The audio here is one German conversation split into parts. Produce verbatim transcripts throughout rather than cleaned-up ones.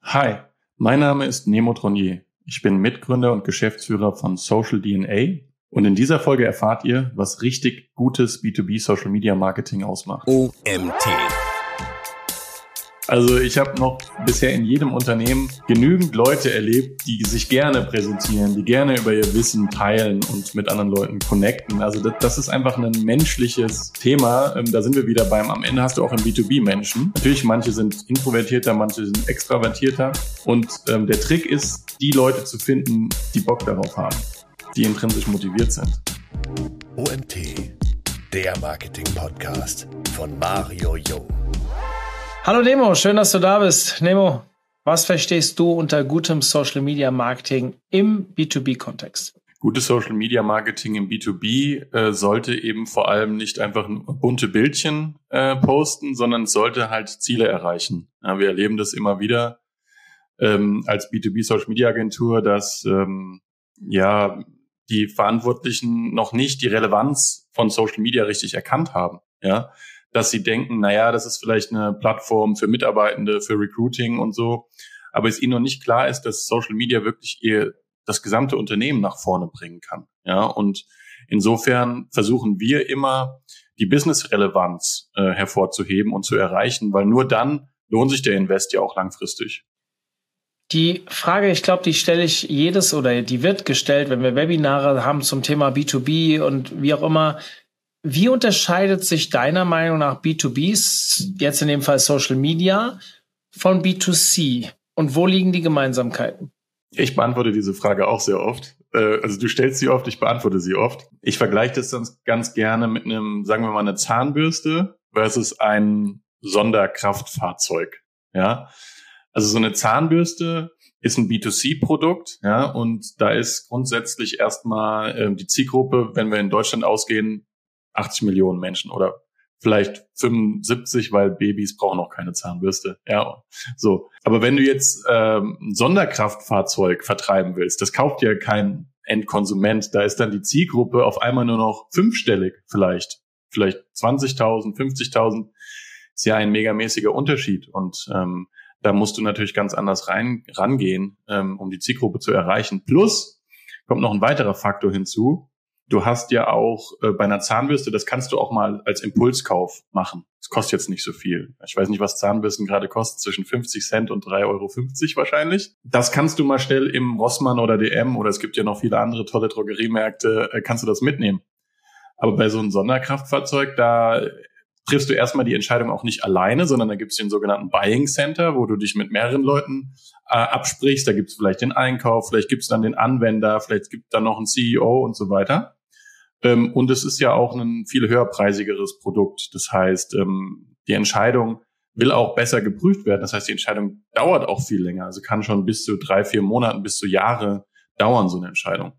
Hi, mein Name ist Nemo Tronier. Ich bin Mitgründer und Geschäftsführer von Social D N A und in dieser Folge erfahrt ihr, was richtig gutes B zwei B Social Media Marketing ausmacht. O M T. Also ich habe noch bisher in jedem Unternehmen genügend Leute erlebt, die sich gerne präsentieren, die gerne über ihr Wissen teilen und mit anderen Leuten connecten. Also das, das ist einfach ein menschliches Thema. Ähm, da sind wir wieder beim, am Ende hast du auch im B zwei B Menschen. Natürlich, manche sind introvertierter, manche sind extravertierter. Und ähm, der Trick ist, die Leute zu finden, die Bock darauf haben, die intrinsisch motiviert sind. O M T, der Marketing-Podcast von Mario Jung. Hallo Nemo, schön, dass du da bist. Nemo, was verstehst du unter gutem Social Media Marketing im B zwei B-Kontext? Gutes Social Media Marketing im B zwei B äh, sollte eben vor allem nicht einfach ein bunte Bildchen äh, posten, sondern es sollte halt Ziele erreichen. Ja, wir erleben das immer wieder ähm, als B zwei B Social Media Agentur, dass ähm, ja die Verantwortlichen noch nicht die Relevanz von Social Media richtig erkannt haben. Ja, dass sie denken, naja, das ist vielleicht eine Plattform für Mitarbeitende, für Recruiting und so, aber es ihnen noch nicht klar ist, dass Social Media wirklich ihr das gesamte Unternehmen nach vorne bringen kann. Ja, und insofern versuchen wir immer, die Business-Relevanz äh, hervorzuheben und zu erreichen, weil nur dann lohnt sich der Invest ja auch langfristig. Die Frage, ich glaube, die stelle ich jedes oder die wird gestellt, wenn wir Webinare haben zum Thema B zwei B und wie auch immer. Wie unterscheidet sich deiner Meinung nach B zwei B, jetzt in dem Fall Social Media, von B zwei C? Und wo liegen die Gemeinsamkeiten? Ich beantworte diese Frage auch sehr oft. Also du stellst sie oft, ich beantworte sie oft. Ich vergleiche das dann ganz gerne mit einem, sagen wir mal, eine Zahnbürste versus ein Sonderkraftfahrzeug. Ja, also so eine Zahnbürste ist ein B zwei C-Produkt, ja, und da ist grundsätzlich erstmal äh, die Zielgruppe, wenn wir in Deutschland ausgehen, achtzig Millionen Menschen oder vielleicht fünfundsiebzig, weil Babys brauchen auch keine Zahnbürste. Ja, so. Aber wenn du jetzt ähm, ein Sonderkraftfahrzeug vertreiben willst, das kauft ja kein Endkonsument. Da ist dann die Zielgruppe auf einmal nur noch fünfstellig vielleicht. Vielleicht zwanzigtausend, fünfzigtausend. Ist ja ein megamäßiger Unterschied. Und ähm, da musst du natürlich ganz anders rein rangehen, ähm, um die Zielgruppe zu erreichen. Plus kommt noch ein weiterer Faktor hinzu. Du hast ja auch äh, bei einer Zahnbürste, das kannst du auch mal als Impulskauf machen. Das kostet jetzt nicht so viel. Ich weiß nicht, was Zahnbürsten gerade kosten, zwischen fünfzig Cent und drei Euro fünfzig wahrscheinlich. Das kannst du mal schnell im Rossmann oder D M oder es gibt ja noch viele andere tolle Drogeriemärkte, äh, kannst du das mitnehmen. Aber bei so einem Sonderkraftfahrzeug, da triffst du erstmal die Entscheidung auch nicht alleine, sondern da gibt es den sogenannten Buying Center, wo du dich mit mehreren Leuten äh, absprichst. Da gibt es vielleicht den Einkauf, vielleicht gibt es dann den Anwender, vielleicht gibt es dann noch einen C E O und so weiter. Ähm, und es ist ja auch ein viel höherpreisigeres Produkt. Das heißt, ähm, die Entscheidung will auch besser geprüft werden. Das heißt, die Entscheidung dauert auch viel länger. Also kann schon bis zu drei, vier Monaten, bis zu Jahre dauern, so eine Entscheidung.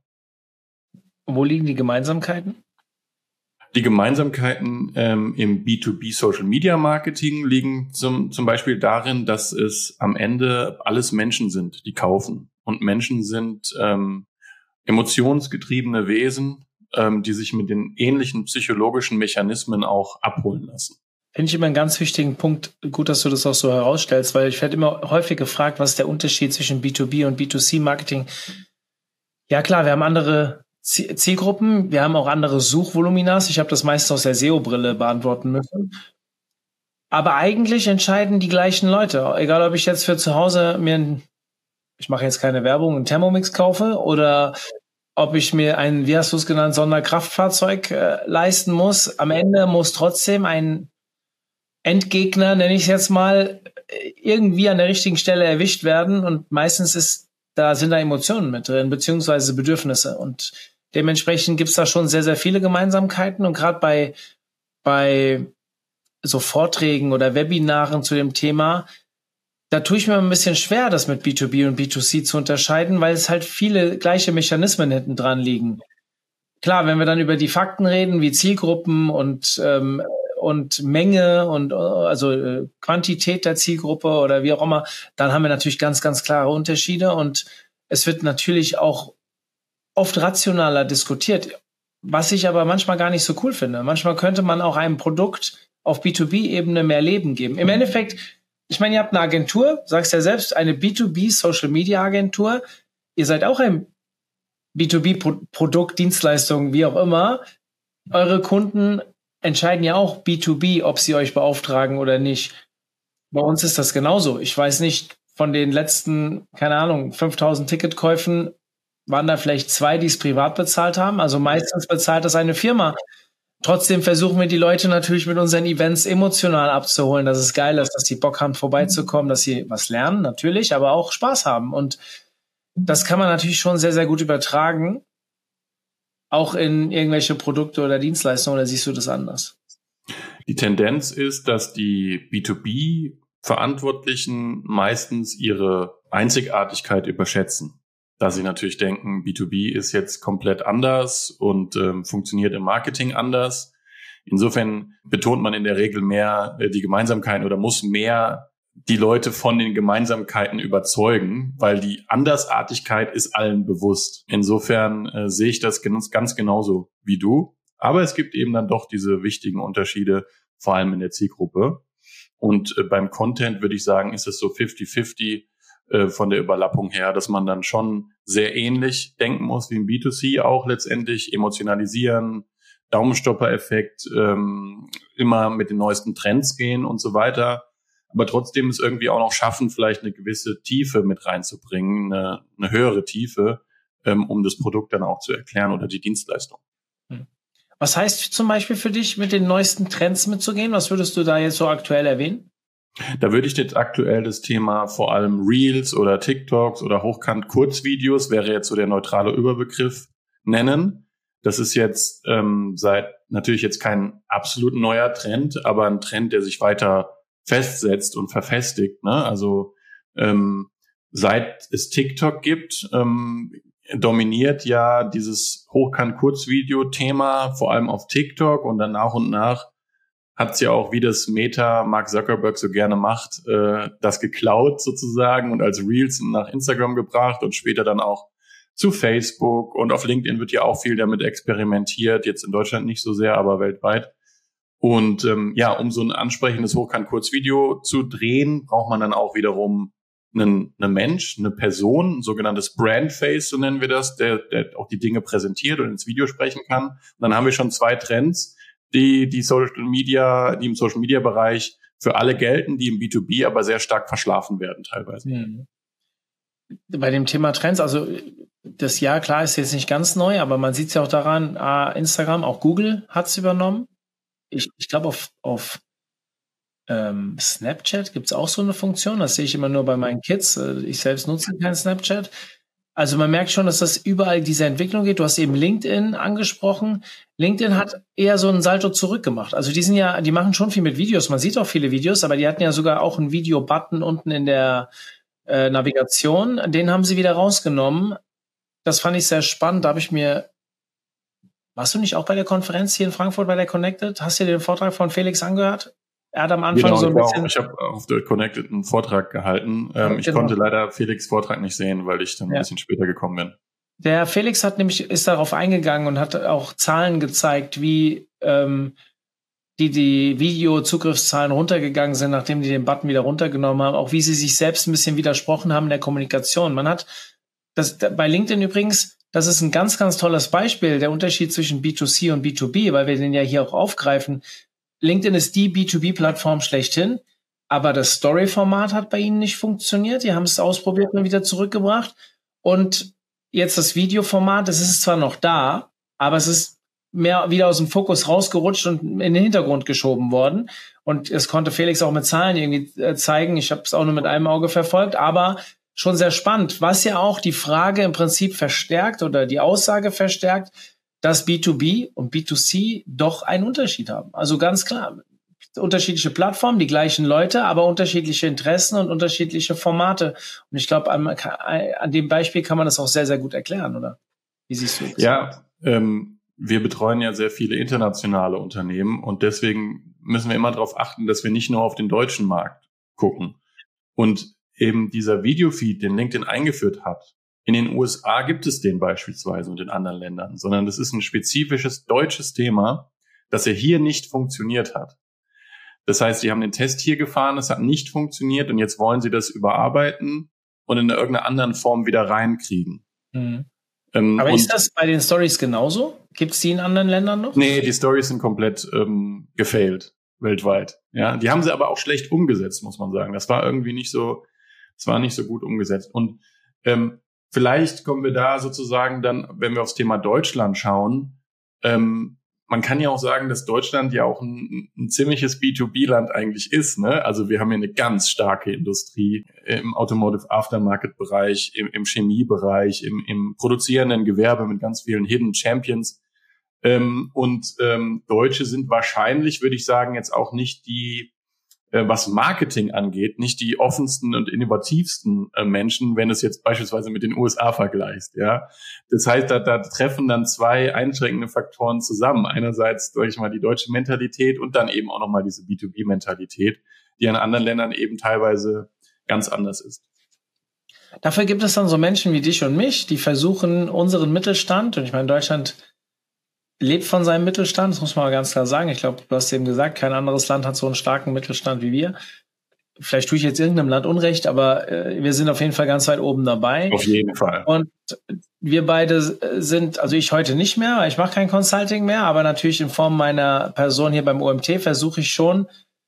Wo liegen die Gemeinsamkeiten? Die Gemeinsamkeiten ähm, im B zwei B Social Media Marketing liegen zum, zum Beispiel darin, dass es am Ende alles Menschen sind, die kaufen. Und Menschen sind ähm, emotionsgetriebene Wesen, ähm, die sich mit den ähnlichen psychologischen Mechanismen auch abholen lassen. Finde ich immer einen ganz wichtigen Punkt. Gut, dass du das auch so herausstellst, weil ich werde immer häufig gefragt, was ist der Unterschied zwischen B zwei B und B zwei C Marketing? Ja klar, wir haben andere Zielgruppen, wir haben auch andere Suchvoluminas. Ich habe das meist aus der S E O-Brille beantworten müssen. Aber eigentlich entscheiden die gleichen Leute. Egal, ob ich jetzt für zu Hause mir, ein, ich mache jetzt keine Werbung, einen Thermomix kaufe oder ob ich mir ein, wie hast du es genannt, Sonderkraftfahrzeug äh, leisten muss. Am Ende muss trotzdem ein Endgegner, nenne ich es jetzt mal, irgendwie an der richtigen Stelle erwischt werden. Und meistens ist da sind da Emotionen mit drin, beziehungsweise Bedürfnisse. Und dementsprechend gibt es da schon sehr, sehr viele Gemeinsamkeiten. Und gerade bei, bei so Vorträgen oder Webinaren zu dem Thema, da tue ich mir ein bisschen schwer, das mit B zwei B und B zwei C zu unterscheiden, weil es halt viele gleiche Mechanismen hinten dran liegen. Klar, wenn wir dann über die Fakten reden, wie Zielgruppen und ähm, und Menge und also äh, Quantität der Zielgruppe oder wie auch immer, dann haben wir natürlich ganz, ganz klare Unterschiede und es wird natürlich auch oft rationaler diskutiert, was ich aber manchmal gar nicht so cool finde. Manchmal könnte man auch einem Produkt auf B zwei B-Ebene mehr Leben geben. Im Endeffekt ich meine, ihr habt eine Agentur, sagst ja selbst, eine B zwei B Social Media Agentur. Ihr seid auch ein B zwei B Produkt, Dienstleistung, wie auch immer. Eure Kunden entscheiden ja auch B zwei B, ob sie euch beauftragen oder nicht. Bei uns ist das genauso. Ich weiß nicht, von den letzten, keine Ahnung, fünftausend Ticketkäufen waren da vielleicht zwei, die es privat bezahlt haben. Also meistens bezahlt das eine Firma. Trotzdem versuchen wir die Leute natürlich mit unseren Events emotional abzuholen, dass es geil ist, dass die Bock haben, vorbeizukommen, dass sie was lernen, natürlich, aber auch Spaß haben. Und das kann man natürlich schon sehr, sehr gut übertragen, auch in irgendwelche Produkte oder Dienstleistungen, oder siehst du das anders? Die Tendenz ist, dass die B zwei B-Verantwortlichen meistens ihre Einzigartigkeit überschätzen. Da sie natürlich denken, B zwei B ist jetzt komplett anders und ähm, funktioniert im Marketing anders. Insofern betont man in der Regel mehr äh, die Gemeinsamkeiten oder muss mehr die Leute von den Gemeinsamkeiten überzeugen, weil die Andersartigkeit ist allen bewusst. Insofern äh, sehe ich das ganz, ganz genauso wie du. Aber es gibt eben dann doch diese wichtigen Unterschiede, vor allem in der Zielgruppe. Und äh, beim Content würde ich sagen, ist es so fifty fifty äh, von der Überlappung her, dass man dann schon sehr ähnlich denken muss wie im B zwei C auch letztendlich, emotionalisieren, Daumenstopper-Effekt, ähm, immer mit den neuesten Trends gehen und so weiter. Aber trotzdem es irgendwie auch noch schaffen, vielleicht eine gewisse Tiefe mit reinzubringen, eine, eine höhere Tiefe, ähm, um das Produkt dann auch zu erklären oder die Dienstleistung. Was heißt zum Beispiel für dich, mit den neuesten Trends mitzugehen? Was würdest du da jetzt so aktuell erwähnen? Da würde ich jetzt aktuell das Thema vor allem Reels oder TikToks oder Hochkant-Kurzvideos, wäre jetzt so der neutrale Überbegriff, nennen. Das ist jetzt ähm, seit natürlich jetzt kein absolut neuer Trend, aber ein Trend, der sich weiter festsetzt und verfestigt. Ne? Also ähm, seit es TikTok gibt, ähm, dominiert ja dieses Hochkant-Kurzvideo-Thema, vor allem auf TikTok, und dann nach und nach hat es ja auch, wie das Meta Mark Zuckerberg so gerne macht, äh, das geklaut sozusagen und als Reels nach Instagram gebracht und später dann auch zu Facebook, und auf LinkedIn wird ja auch viel damit experimentiert, jetzt in Deutschland nicht so sehr, aber weltweit. Und ähm, ja, um so ein ansprechendes Hochkant-Kurzvideo zu drehen, braucht man dann auch wiederum einen, einen Mensch, eine Person, ein sogenanntes Brandface, so nennen wir das, der, der auch die Dinge präsentiert und ins Video sprechen kann. Und dann haben wir schon zwei Trends, die die Social Media, die im Social Media Bereich für alle gelten, die im B zwei B aber sehr stark verschlafen werden teilweise. Mhm. Bei dem Thema Trends, also das Jahr, klar, ist jetzt nicht ganz neu, aber man sieht es ja auch daran, ah, Instagram, auch Google hat es übernommen. Ich, ich glaube, auf, auf ähm, Snapchat gibt es auch so eine Funktion. Das sehe ich immer nur bei meinen Kids. Ich selbst nutze kein Snapchat. Also man merkt schon, dass das überall diese Entwicklung geht. Du hast eben LinkedIn angesprochen. LinkedIn hat eher so einen Salto zurückgemacht. Also die sind ja, die machen schon viel mit Videos. Man sieht auch viele Videos, aber die hatten ja sogar auch einen Video-Button unten in der äh, Navigation. Den haben sie wieder rausgenommen. Das fand ich sehr spannend. Da habe ich mir Warst du nicht auch bei der Konferenz hier in Frankfurt bei der Connected? Hast du dir den Vortrag von Felix angehört? Er hat am Anfang genau, so ein bisschen... Auch, ich habe auf der Connected einen Vortrag gehalten. Ähm, ja, ich genau. konnte leider Felix' Vortrag nicht sehen, weil ich dann ja. ein bisschen später gekommen bin. Der Felix hat nämlich ist darauf eingegangen und hat auch Zahlen gezeigt, wie ähm, die die Video-Zugriffszahlen runtergegangen sind, nachdem die den Button wieder runtergenommen haben. Auch wie sie sich selbst ein bisschen widersprochen haben in der Kommunikation. Man hat das bei LinkedIn übrigens... Das ist ein ganz, ganz tolles Beispiel, der Unterschied zwischen B zwei C und B zwei B, weil wir den ja hier auch aufgreifen. LinkedIn ist die B zwei B-Plattform schlechthin, aber das Story-Format hat bei ihnen nicht funktioniert. Die haben es ausprobiert und wieder zurückgebracht. Und jetzt das Videoformat, das ist zwar noch da, aber es ist mehr wieder aus dem Fokus rausgerutscht und in den Hintergrund geschoben worden. Und es konnte Felix auch mit Zahlen irgendwie zeigen. Ich habe es auch nur mit einem Auge verfolgt, aber schon sehr spannend, was ja auch die Frage im Prinzip verstärkt oder die Aussage verstärkt, dass B zwei B und B zwei C doch einen Unterschied haben. Also ganz klar, unterschiedliche Plattformen, die gleichen Leute, aber unterschiedliche Interessen und unterschiedliche Formate. Und ich glaube, an, an dem Beispiel kann man das auch sehr, sehr gut erklären, oder? Wie siehst du das? Ja, ähm, wir betreuen ja sehr viele internationale Unternehmen und deswegen müssen wir immer darauf achten, dass wir nicht nur auf den deutschen Markt gucken. Und eben dieser Videofeed, den LinkedIn eingeführt hat, in den U S A gibt es den beispielsweise und in anderen Ländern, sondern das ist ein spezifisches deutsches Thema, das ja hier nicht funktioniert hat. Das heißt, sie haben den Test hier gefahren, es hat nicht funktioniert und jetzt wollen sie das überarbeiten und in irgendeiner anderen Form wieder reinkriegen. Mhm. Ähm, Aber ist das bei den Stories genauso? Gibt es die in anderen Ländern noch? Nee, die Stories sind komplett ähm, gefailt, weltweit. Ja, die haben sie aber auch schlecht umgesetzt, muss man sagen. Das war irgendwie nicht so, das war nicht so gut umgesetzt. Und ähm, vielleicht kommen wir da sozusagen dann, wenn wir aufs Thema Deutschland schauen, ähm, man kann ja auch sagen, dass Deutschland ja auch ein, ein ziemliches B zwei B-Land eigentlich ist, ne? Also wir haben ja eine ganz starke Industrie im Automotive Aftermarket-Bereich, im, im Chemiebereich, im, im produzierenden Gewerbe mit ganz vielen Hidden Champions. Ähm, und ähm, Deutsche sind wahrscheinlich, würde ich sagen, jetzt auch nicht die, äh, was Marketing angeht, nicht die offensten und innovativsten äh, Menschen, wenn du es jetzt beispielsweise mit den U S A vergleichst. Ja, das heißt, da, da treffen dann zwei einschränkende Faktoren zusammen. Einerseits, sag ich mal, die deutsche Mentalität und dann eben auch nochmal diese B zwei B-Mentalität, die in anderen Ländern eben teilweise ganz anders ist. Dafür gibt es dann so Menschen wie dich und mich, die versuchen, unseren Mittelstand, und ich meine, Deutschland lebt von seinem Mittelstand, das muss man mal ganz klar sagen. Ich glaube, du hast eben gesagt, kein anderes Land hat so einen starken Mittelstand wie wir. Vielleicht tue ich jetzt irgendeinem Land Unrecht, aber äh, wir sind auf jeden Fall ganz weit oben dabei. Auf jeden Fall. Und wir beide sind, also ich heute nicht mehr, ich mache kein Consulting mehr, aber natürlich in Form meiner Person hier beim O M T versuche ich schon,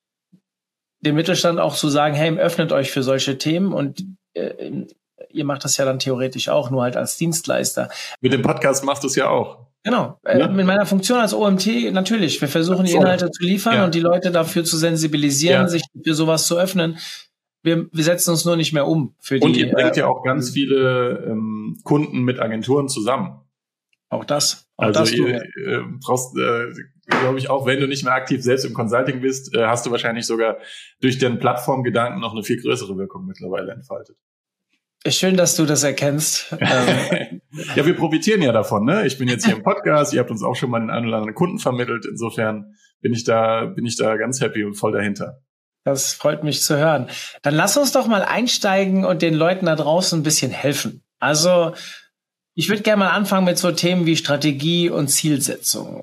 dem Mittelstand auch zu sagen, hey, öffnet euch für solche Themen und äh, ihr macht das ja dann theoretisch auch, nur halt als Dienstleister. Mit dem Podcast machst du es ja auch. Genau, ja. Mit meiner Funktion als O M T natürlich. Wir versuchen die Inhalte zu liefern ja. und die Leute dafür zu sensibilisieren, ja. sich für sowas zu öffnen. Wir, wir setzen uns nur nicht mehr um. Für die, und ihr bringt äh, ja auch ganz viele ähm, Kunden mit Agenturen zusammen. Auch das. Auch also das ihr äh, brauchst, äh, glaube ich, auch wenn du nicht mehr aktiv selbst im Consulting bist, äh, hast du wahrscheinlich sogar durch den Plattformgedanken noch eine viel größere Wirkung mittlerweile entfaltet. Schön, dass du das erkennst. Ja, wir profitieren ja davon, ne? Ich bin jetzt hier im Podcast, ihr habt uns auch schon mal den einen oder anderen Kunden vermittelt. Insofern bin ich da, bin ich da ganz happy und voll dahinter. Das freut mich zu hören. Dann lass uns doch mal einsteigen und den Leuten da draußen ein bisschen helfen. Also, ich würde gerne mal anfangen mit so Themen wie Strategie und Zielsetzung.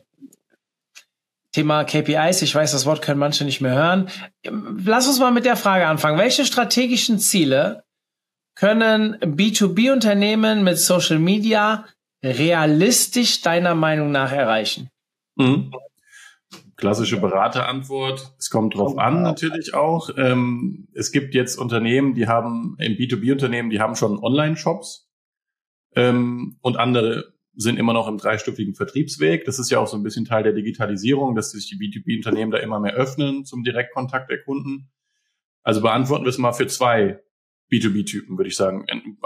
Thema K P Is, ich weiß, das Wort können manche nicht mehr hören. Lass uns mal mit der Frage anfangen. Welche strategischen Ziele können B zwei B-Unternehmen mit Social Media realistisch deiner Meinung nach erreichen? Mhm. Klassische Beraterantwort. Es kommt drauf an, natürlich auch. Ähm, es gibt jetzt Unternehmen, die haben, im B zwei B-Unternehmen, die haben schon Online-Shops ähm, und andere sind immer noch im dreistufigen Vertriebsweg. Das ist ja auch so ein bisschen Teil der Digitalisierung, dass sich die B zwei B-Unternehmen da immer mehr öffnen zum Direktkontakt der Kunden. Also beantworten wir es mal für zwei B zwei B-Typen, würde ich sagen.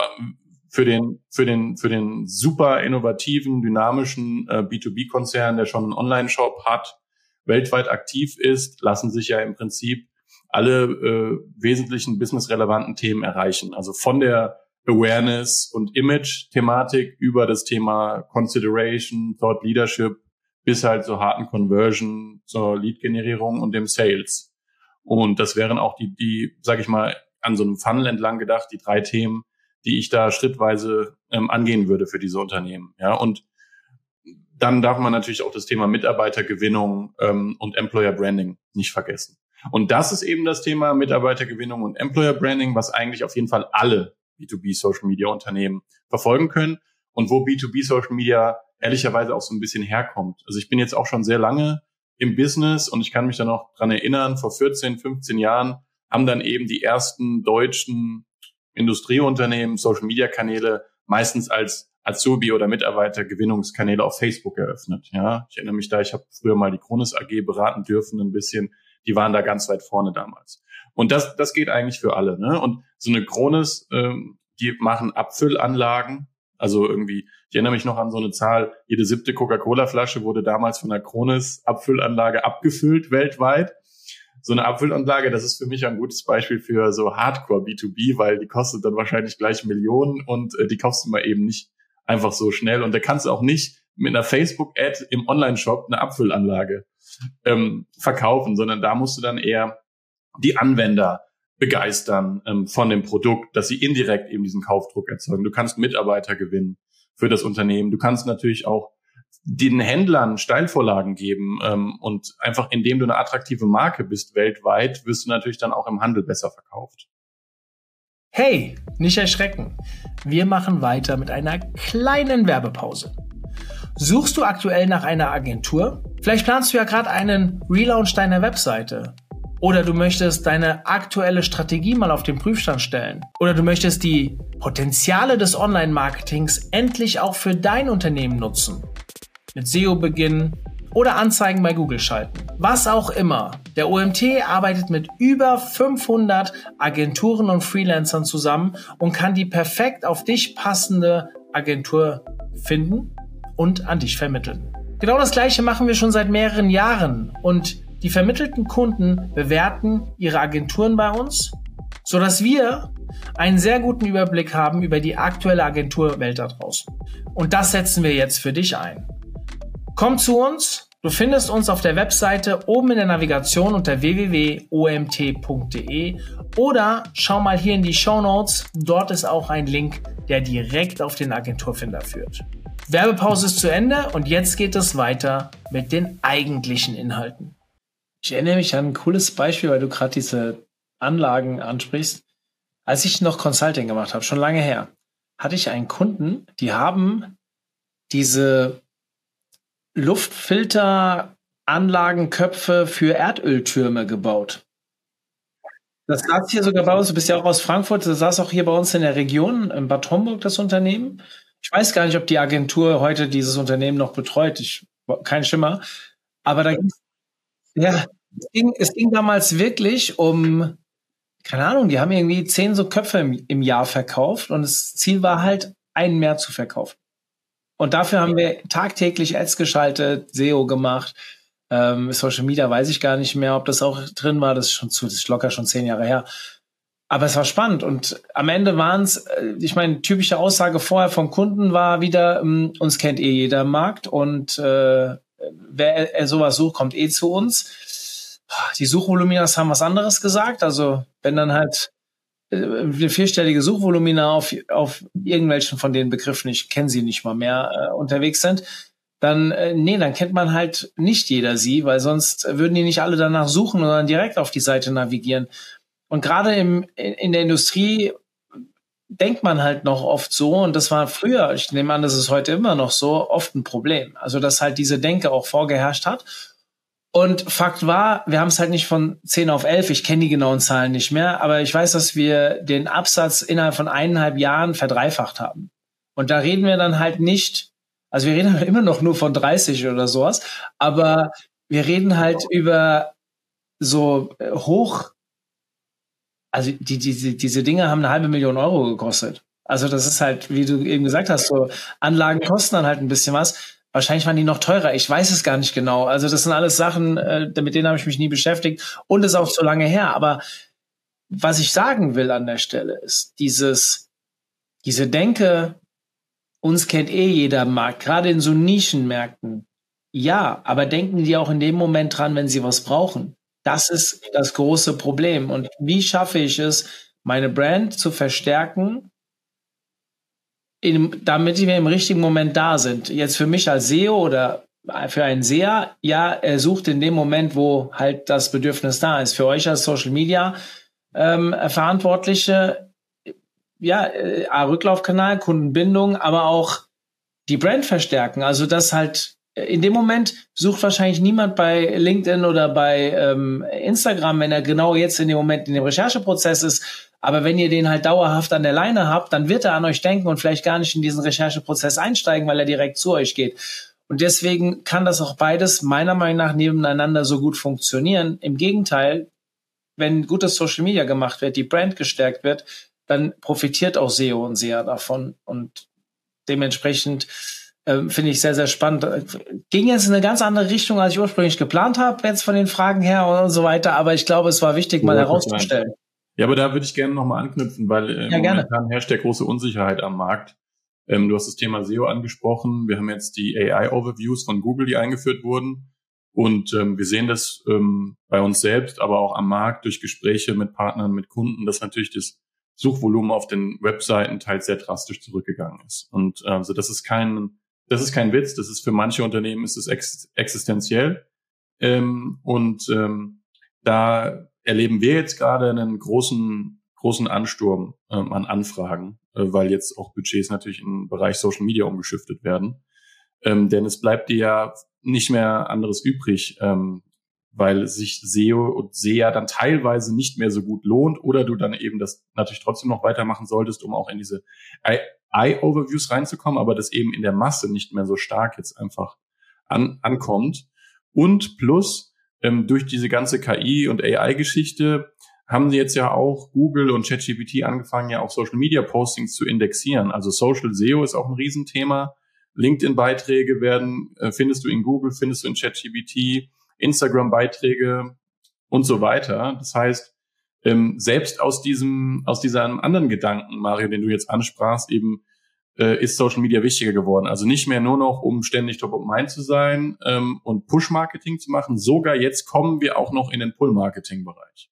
Für den, für den, für den super innovativen, dynamischen äh, B zwei B-Konzern, der schon einen Online-Shop hat, weltweit aktiv ist, lassen sich ja im Prinzip alle äh, wesentlichen businessrelevanten Themen erreichen. Also von der Awareness und Image-Thematik über das Thema Consideration, Thought Leadership bis halt zur harten Conversion, zur Lead-Generierung und dem Sales. Und das wären auch die, die, sag ich mal, an so einem Funnel entlang gedacht, die drei Themen, die ich da schrittweise ähm, angehen würde für diese Unternehmen. Ja, und dann darf man natürlich auch das Thema Mitarbeitergewinnung ähm, und Employer Branding nicht vergessen. Und das ist eben das Thema Mitarbeitergewinnung und Employer Branding, was eigentlich auf jeden Fall alle B zwei B Social Media Unternehmen verfolgen können und wo B zwei B Social Media ehrlicherweise auch so ein bisschen herkommt. Also ich bin jetzt auch schon sehr lange im Business und ich kann mich da noch dran erinnern, vor vierzehn, fünfzehn Jahren haben dann eben die ersten deutschen Industrieunternehmen Social-Media-Kanäle meistens als Azubi- oder Mitarbeitergewinnungskanäle auf Facebook eröffnet. Ja, ich erinnere mich da, ich habe früher mal die Kronis A G beraten dürfen ein bisschen. Die waren da ganz weit vorne damals. Und das das geht eigentlich für alle. Ne? Und so eine Kronis, ähm, die machen Abfüllanlagen. Also irgendwie, ich erinnere mich noch an so eine Zahl, jede siebte Coca-Cola-Flasche wurde damals von der Kronis Abfüllanlage abgefüllt weltweit. So eine Abfüllanlage, das ist für mich ein gutes Beispiel für so Hardcore B zwei B, weil die kostet dann wahrscheinlich gleich Millionen und äh, die kaufst du mal eben nicht einfach so schnell. Und da kannst du auch nicht mit einer Facebook-Ad im Online-Shop eine Abfüllanlage ähm, verkaufen, sondern da musst du dann eher die Anwender begeistern ähm, von dem Produkt, dass sie indirekt eben diesen Kaufdruck erzeugen. Du kannst Mitarbeiter gewinnen für das Unternehmen. Du kannst natürlich auch den Händlern Steilvorlagen geben ähm, und einfach indem du eine attraktive Marke bist weltweit, wirst du natürlich dann auch im Handel besser verkauft. Hey, nicht erschrecken. Wir machen weiter mit einer kleinen Werbepause. Suchst du aktuell nach einer Agentur? Vielleicht planst du ja gerade einen Relaunch deiner Webseite. Oder du möchtest deine aktuelle Strategie mal auf den Prüfstand stellen. Oder du möchtest die Potenziale des Online-Marketings endlich auch für dein Unternehmen nutzen. Mit S E O beginnen oder Anzeigen bei Google schalten. Was auch immer. Der O M T arbeitet mit über fünfhundert Agenturen und Freelancern zusammen und kann die perfekt auf dich passende Agentur finden und an dich vermitteln. Genau das Gleiche machen wir schon seit mehreren Jahren und die vermittelten Kunden bewerten ihre Agenturen bei uns, sodass wir einen sehr guten Überblick haben über die aktuelle Agenturwelt da draußen. Und das setzen wir jetzt für dich ein. Komm zu uns, du findest uns auf der Webseite oben in der Navigation unter w w w punkt o m t punkt d e oder schau mal hier in die Shownotes, dort ist auch ein Link, der direkt auf den Agenturfinder führt. Werbepause ist zu Ende und jetzt geht es weiter mit den eigentlichen Inhalten. Ich erinnere mich an ein cooles Beispiel, weil du gerade diese Anlagen ansprichst. Als ich noch Consulting gemacht habe, schon lange her, hatte ich einen Kunden, die haben diese Luftfilteranlagenköpfe für Erdöltürme gebaut. Das saß hier sogar bei uns, du bist ja auch aus Frankfurt, das saß auch hier bei uns in der Region, in Bad Homburg, das Unternehmen. Ich weiß gar nicht, ob die Agentur heute dieses Unternehmen noch betreut, ich kein Schimmer. Aber da ging's, ja, es ging, es ging damals wirklich um, keine Ahnung, die haben irgendwie zehn so Köpfe im, im Jahr verkauft und das Ziel war halt, einen mehr zu verkaufen. Und dafür haben wir tagtäglich Ads geschaltet, S E O gemacht, ähm, Social Media weiß ich gar nicht mehr, ob das auch drin war, das ist schon zu, das ist locker schon zehn Jahre her. Aber es war spannend und am Ende waren es, ich meine, typische Aussage vorher vom Kunden war wieder, ähm, uns kennt eh jeder im Markt und äh, wer er sowas sucht, kommt eh zu uns. Die Suchvoluminas haben was anderes gesagt, also wenn dann halt eine vierstellige Suchvolumina auf, auf irgendwelchen von den Begriffen, ich kenne sie nicht mal mehr, äh, unterwegs sind, dann, äh, nee, dann kennt man halt nicht jeder sie, weil sonst würden die nicht alle danach suchen, sondern direkt auf die Seite navigieren. Und gerade im, in, in der Industrie denkt man halt noch oft so, und das war früher, ich nehme an, das ist heute immer noch so, oft ein Problem. Also, dass halt diese Denke auch vorgeherrscht hat. Und Fakt war, wir haben es halt nicht von zehn auf elf, ich kenne die genauen Zahlen nicht mehr, aber ich weiß, dass wir den Absatz innerhalb von eineinhalb Jahren verdreifacht haben. Und da reden wir dann halt nicht, also wir reden immer noch nur von dreißig oder sowas, aber wir reden halt über so hoch, also die, die, diese Dinge haben eine halbe Million Euro gekostet. Also das ist halt, wie du eben gesagt hast, so Anlagen kosten dann halt ein bisschen was. Wahrscheinlich waren die noch teurer. Ich weiß es gar nicht genau. Also das sind alles Sachen, äh, mit denen habe ich mich nie beschäftigt und ist auch so lange her. Aber was ich sagen will an der Stelle ist, dieses, diese Denke, uns kennt eh jeder Markt, gerade in so Nischenmärkten. Ja, aber denken die auch in dem Moment dran, wenn sie was brauchen? Das ist das große Problem. Und wie schaffe ich es, meine Brand zu verstärken, In, damit wir im richtigen Moment da sind. Jetzt für mich als S E O oder für einen Seher, ja, er sucht in dem Moment, wo halt das Bedürfnis da ist. Für euch als Social Media ähm, Verantwortliche, ja, äh, Rücklaufkanal, Kundenbindung, aber auch die Brand verstärken. Also das halt in dem Moment sucht wahrscheinlich niemand bei LinkedIn oder bei ähm, Instagram, wenn er genau jetzt in dem Moment in dem Rechercheprozess ist. Aber wenn ihr den halt dauerhaft an der Leine habt, dann wird er an euch denken und vielleicht gar nicht in diesen Rechercheprozess einsteigen, weil er direkt zu euch geht. Und deswegen kann das auch beides meiner Meinung nach nebeneinander so gut funktionieren. Im Gegenteil, wenn gutes Social Media gemacht wird, die Brand gestärkt wird, dann profitiert auch S E O und Seher davon. Und dementsprechend äh, finde ich sehr, sehr spannend. Ging jetzt in eine ganz andere Richtung, als ich ursprünglich geplant habe, jetzt von den Fragen her und so weiter. Aber ich glaube, es war wichtig, mal herauszustellen. Ja, aber da würde ich gerne nochmal anknüpfen, weil äh, ja, momentan herrscht ja große Unsicherheit am Markt. Ähm, du hast das Thema S E O angesprochen. Wir haben jetzt die A I-Overviews von Google, die eingeführt wurden. Und ähm, wir sehen das ähm, bei uns selbst, aber auch am Markt durch Gespräche mit Partnern, mit Kunden, dass natürlich das Suchvolumen auf den Webseiten teils sehr drastisch zurückgegangen ist. Und äh, also das ist kein das ist kein Witz, das ist für manche Unternehmen ist es ex- existenziell. Ähm, und ähm, da erleben wir jetzt gerade einen großen, großen Ansturm ähm, an Anfragen, äh, weil jetzt auch Budgets natürlich im Bereich Social Media umgeschiftet werden. Ähm, denn es bleibt dir ja nicht mehr anderes übrig, ähm, weil sich S E O und S E A dann teilweise nicht mehr so gut lohnt oder du dann eben das natürlich trotzdem noch weitermachen solltest, um auch in diese Eye-Overviews reinzukommen, aber das eben in der Masse nicht mehr so stark jetzt einfach an, ankommt. Und plus, ähm, durch diese ganze K I- und A I-Geschichte haben sie jetzt ja auch Google und ChatGPT angefangen, ja auch Social-Media-Postings zu indexieren. Also Social S E O ist auch ein Riesenthema. LinkedIn-Beiträge werden, äh, findest du in Google, findest du in ChatGPT, Instagram-Beiträge und so weiter. Das heißt, ähm, selbst aus diesem, aus diesem anderen Gedanken, Mario, den du jetzt ansprachst, eben äh, ist Social Media wichtiger geworden. Also nicht mehr nur noch, um ständig Top of Mind zu sein ähm, und Push-Marketing zu machen. Sogar jetzt kommen wir auch noch in den Pull-Marketing-Bereich.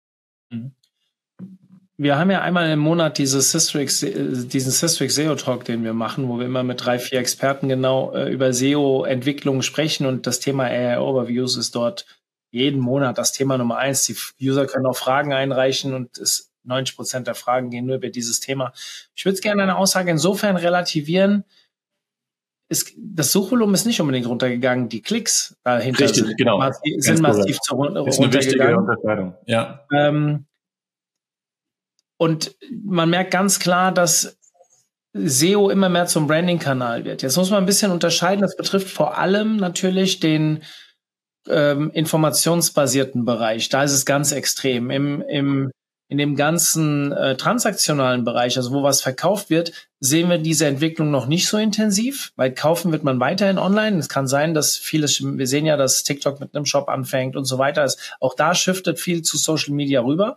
Wir haben ja einmal im Monat dieses Systrix, diesen Systrix S E O Talk, den wir machen, wo wir immer mit drei, vier Experten genau äh, über S E O-Entwicklungen sprechen und das Thema A I Overviews ist dort jeden Monat das Thema Nummer eins. Die User können auch Fragen einreichen und es, neunzig Prozent der Fragen gehen nur über dieses Thema. Ich würde gerne eine Aussage insofern relativieren. Es, das Suchvolumen ist nicht unbedingt runtergegangen, die Klicks dahinter Richtig, sind, genau. massiv, sind massiv zu, runtergegangen. Das ist eine wichtige Unterscheidung, ja. Ähm, Und man merkt ganz klar, dass S E O immer mehr zum Branding-Kanal wird. Jetzt muss man ein bisschen unterscheiden. Das betrifft vor allem natürlich den ähm, informationsbasierten Bereich. Da ist es ganz extrem. Im, im, in dem ganzen äh, transaktionalen Bereich, also wo was verkauft wird, sehen wir diese Entwicklung noch nicht so intensiv, weil kaufen wird man weiterhin online. Es kann sein, dass vieles, wir sehen ja, dass TikTok mit einem Shop anfängt und so weiter. Ist. Auch da shiftet viel zu Social Media rüber.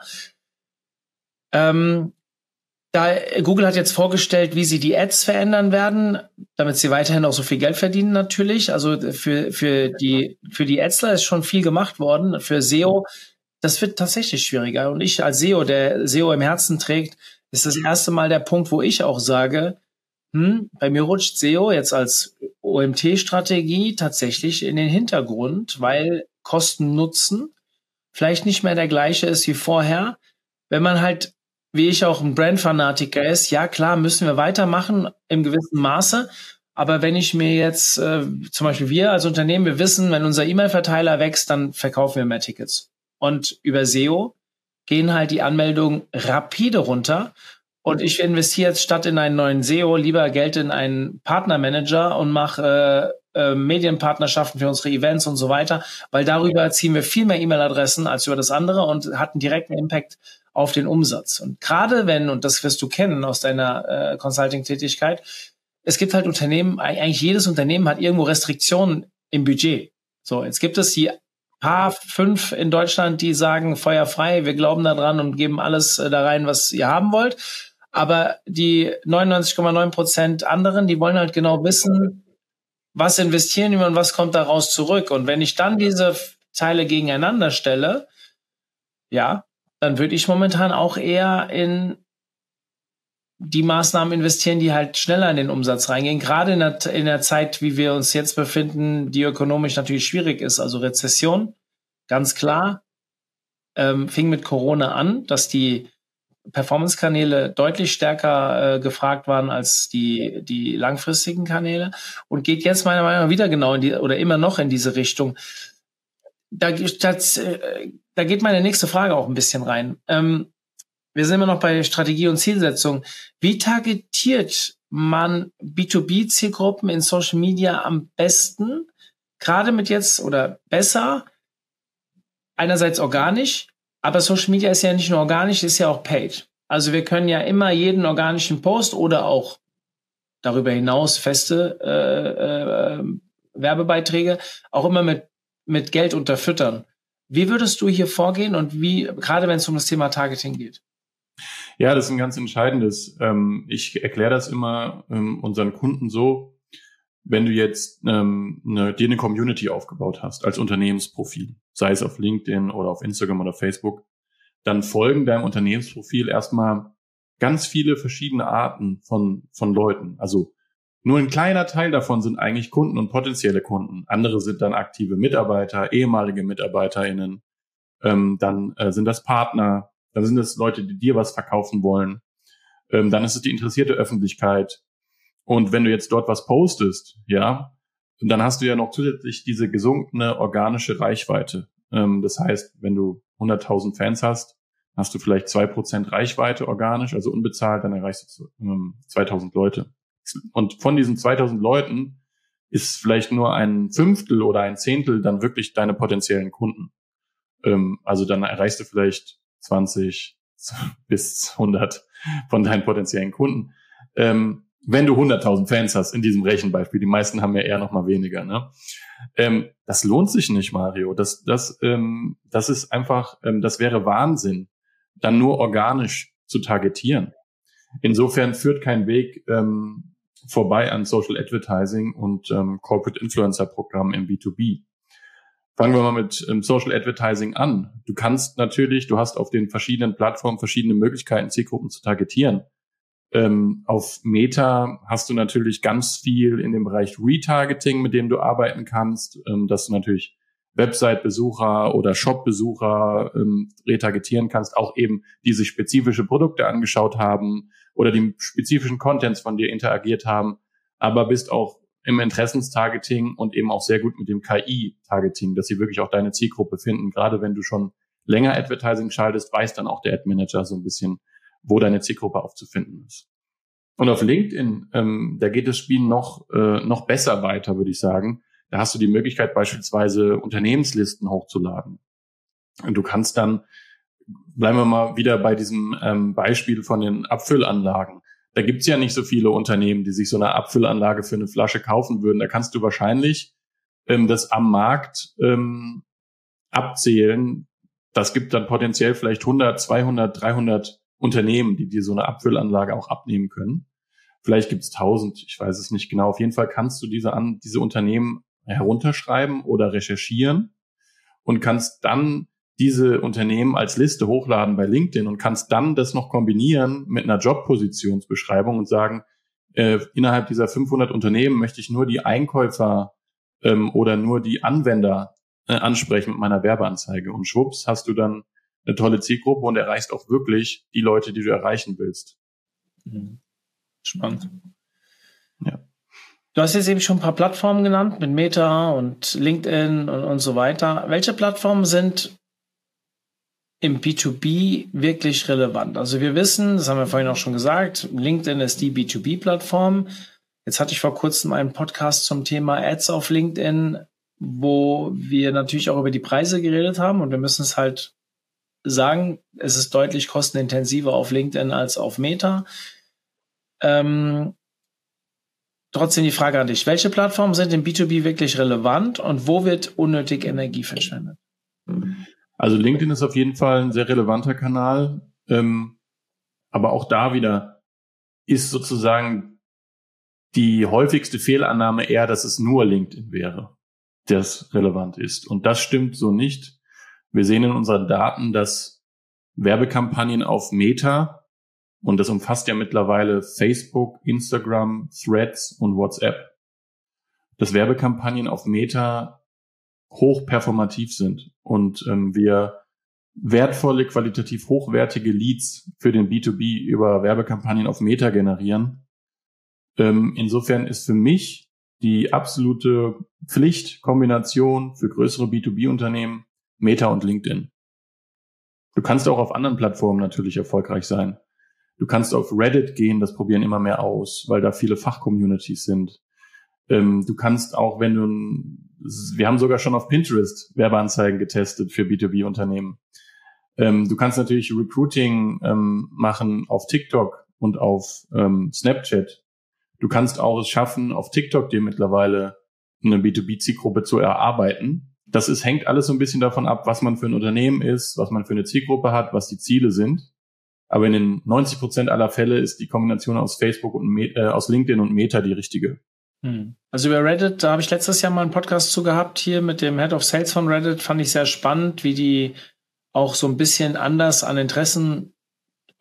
Ähm, da Google hat jetzt vorgestellt, wie sie die Ads verändern werden, damit sie weiterhin auch so viel Geld verdienen natürlich. Also für für die für die Adsler ist schon viel gemacht worden. Für S E O, das wird tatsächlich schwieriger. Und ich als S E O, der S E O im Herzen trägt, ist das erste Mal der Punkt, wo ich auch sage, hm, bei mir rutscht S E O jetzt als O M T-Strategie tatsächlich in den Hintergrund, weil Kosten-Nutzen vielleicht nicht mehr der gleiche ist wie vorher. Wenn man halt wie ich auch ein Brand-Fanatiker ist, ja klar, müssen wir weitermachen im gewissen Maße. Aber wenn ich mir jetzt, äh, zum Beispiel wir als Unternehmen, wir wissen, wenn unser E-Mail-Verteiler wächst, dann verkaufen wir mehr Tickets. Und über S E O gehen halt die Anmeldungen rapide runter. Und ich investiere jetzt statt in einen neuen S E O lieber Geld in einen Partnermanager und mache äh, äh, Medienpartnerschaften für unsere Events und so weiter, weil darüber ziehen wir viel mehr E-Mail-Adressen als über das andere und hat einen direkten Impact auf den Umsatz. Und gerade wenn, und das wirst du kennen aus deiner äh, Consulting-Tätigkeit, es gibt halt Unternehmen, eigentlich jedes Unternehmen hat irgendwo Restriktionen im Budget. So, jetzt gibt es die paar fünf in Deutschland, die sagen, feuerfrei, wir glauben daran und geben alles äh, da rein, was ihr haben wollt. Aber die neunundneunzig Komma neun Prozent anderen, die wollen halt genau wissen, was investieren wir und was kommt daraus zurück. Und wenn ich dann diese Teile gegeneinander stelle, ja, dann würde ich momentan auch eher in die Maßnahmen investieren, die halt schneller in den Umsatz reingehen. Gerade in der, in der Zeit, wie wir uns jetzt befinden, die ökonomisch natürlich schwierig ist. Also Rezession, ganz klar, ähm, fing mit Corona an, dass die Performance-Kanäle deutlich stärker äh, gefragt waren als die, die langfristigen Kanäle und geht jetzt meiner Meinung nach wieder genau in die, oder immer noch in diese Richtung. Da, das, äh, da geht meine nächste Frage auch ein bisschen rein. Ähm, wir sind immer noch bei Strategie und Zielsetzung. Wie targetiert man B zwei B Zielgruppen in Social Media am besten? Gerade mit jetzt oder besser, einerseits organisch, aber Social Media ist ja nicht nur organisch, ist ja auch paid. Also wir können ja immer jeden organischen Post oder auch darüber hinaus feste äh, äh, Werbebeiträge auch immer mit mit Geld unterfüttern. Wie würdest du hier vorgehen und wie, gerade wenn es um das Thema Targeting geht? Ja, das ist ein ganz entscheidendes. Ähm, ich erkläre das immer ähm, unseren Kunden so, wenn du jetzt ähm, eine, dir eine Community aufgebaut hast als Unternehmensprofil, sei es auf LinkedIn oder auf Instagram oder Facebook, dann folgen deinem Unternehmensprofil erstmal ganz viele verschiedene Arten von von Leuten. Also Nur ein kleiner Teil davon sind eigentlich Kunden und potenzielle Kunden. Andere sind dann aktive Mitarbeiter, ehemalige MitarbeiterInnen. Ähm, dann äh, sind das Partner, dann sind das Leute, die dir was verkaufen wollen. Ähm, dann ist es die interessierte Öffentlichkeit. Und wenn du jetzt dort was postest, ja, dann hast du ja noch zusätzlich diese gesunkene organische Reichweite. Ähm, das heißt, wenn du hunderttausend Fans hast, hast du vielleicht zwei Prozent Reichweite organisch, also unbezahlt, dann erreichst du ähm, zweitausend Leute. Und von diesen zweitausend Leuten ist vielleicht nur ein Fünftel oder ein Zehntel dann wirklich deine potenziellen Kunden. Ähm, also dann erreichst du vielleicht zwanzig bis hundert von deinen potenziellen Kunden. Ähm, wenn du hunderttausend Fans hast in diesem Rechenbeispiel, die meisten haben ja eher noch mal weniger, ne? Ähm, das lohnt sich nicht, Mario. Das, das, ähm, das ist einfach, ähm, das wäre Wahnsinn, dann nur organisch zu targetieren. Insofern führt kein Weg ähm, vorbei an Social Advertising und ähm, Corporate Influencer Programmen im B zwei B. Fangen wir mal mit ähm, Social Advertising an. Du kannst natürlich, du hast auf den verschiedenen Plattformen verschiedene Möglichkeiten, Zielgruppen zu targetieren. Ähm, auf Meta hast du natürlich ganz viel in dem Bereich Retargeting, mit dem du arbeiten kannst, ähm, dass du natürlich Website-Besucher oder Shop-Besucher ähm, retargetieren kannst, auch eben die sich spezifische Produkte angeschaut haben oder die spezifischen Contents von dir interagiert haben, aber bist auch im Interessenstargeting und eben auch sehr gut mit dem K I-Targeting, dass sie wirklich auch deine Zielgruppe finden. Gerade wenn du schon länger Advertising schaltest, weiß dann auch der Ad-Manager so ein bisschen, wo deine Zielgruppe aufzufinden ist. Und auf LinkedIn, ähm, da geht das Spiel noch äh, noch besser weiter, würde ich sagen. Da hast du die Möglichkeit, beispielsweise Unternehmenslisten hochzuladen. Und du kannst dann, bleiben wir mal wieder bei diesem ähm, Beispiel von den Abfüllanlagen. Da gibt's ja nicht so viele Unternehmen, die sich so eine Abfüllanlage für eine Flasche kaufen würden. Da kannst du wahrscheinlich ähm, das am Markt ähm, abzählen. Das gibt dann potenziell vielleicht hundert, zweihundert, dreihundert Unternehmen, die dir so eine Abfüllanlage auch abnehmen können. Vielleicht gibt's tausend, ich weiß es nicht genau. Auf jeden Fall kannst du diese, an, diese Unternehmen herunterschreiben oder recherchieren und kannst dann diese Unternehmen als Liste hochladen bei LinkedIn und kannst dann das noch kombinieren mit einer Jobpositionsbeschreibung und sagen, äh, innerhalb dieser fünfhundert Unternehmen möchte ich nur die Einkäufer ähm, oder nur die Anwender äh, ansprechen mit meiner Werbeanzeige. Und schwupps hast du dann eine tolle Zielgruppe und erreichst auch wirklich die Leute, die du erreichen willst. Spannend. Ja. Du hast jetzt eben schon ein paar Plattformen genannt mit Meta und LinkedIn und, und so weiter. Welche Plattformen sind im B zwei B wirklich relevant? Also wir wissen, das haben wir vorhin auch schon gesagt, LinkedIn ist die B zwei B-Plattform. Jetzt hatte ich vor kurzem einen Podcast zum Thema Ads auf LinkedIn, wo wir natürlich auch über die Preise geredet haben und wir müssen es halt sagen, es ist deutlich kostenintensiver auf LinkedIn als auf Meta. Ähm, trotzdem die Frage an dich. Welche Plattformen sind im B zwei B wirklich relevant und wo wird unnötig Energie verschwendet? Also LinkedIn ist auf jeden Fall ein sehr relevanter Kanal. Ähm, aber auch da wieder ist sozusagen die häufigste Fehlannahme eher, dass es nur LinkedIn wäre, das relevant ist. Und das stimmt so nicht. Wir sehen in unseren Daten, dass Werbekampagnen auf Meta, und das umfasst ja mittlerweile Facebook, Instagram, Threads und WhatsApp, dass Werbekampagnen auf Meta hochperformativ sind und ähm, wir wertvolle, qualitativ hochwertige Leads für den B zwei B über Werbekampagnen auf Meta generieren. Ähm, insofern ist für mich die absolute Pflichtkombination für größere B zwei B-Unternehmen Meta und LinkedIn. Du kannst auch auf anderen Plattformen natürlich erfolgreich sein. Du kannst auf Reddit gehen, das probieren immer mehr aus, weil da viele Fachcommunities sind. Ähm, du kannst auch, wenn du, wir haben sogar schon auf Pinterest Werbeanzeigen getestet für B zwei B-Unternehmen. Ähm, du kannst natürlich Recruiting ähm, machen auf TikTok und auf ähm, Snapchat. Du kannst auch es schaffen, auf TikTok dir mittlerweile eine B zwei B-Zielgruppe zu erarbeiten. Das ist, hängt alles so ein bisschen davon ab, was man für ein Unternehmen ist, was man für eine Zielgruppe hat, was die Ziele sind. Aber in den neunzig Prozent aller Fälle ist die Kombination aus Facebook und äh, aus LinkedIn und Meta die richtige. Also über Reddit, da habe ich letztes Jahr mal einen Podcast zu gehabt, hier mit dem Head of Sales von Reddit, fand ich sehr spannend, wie die auch so ein bisschen anders an Interessen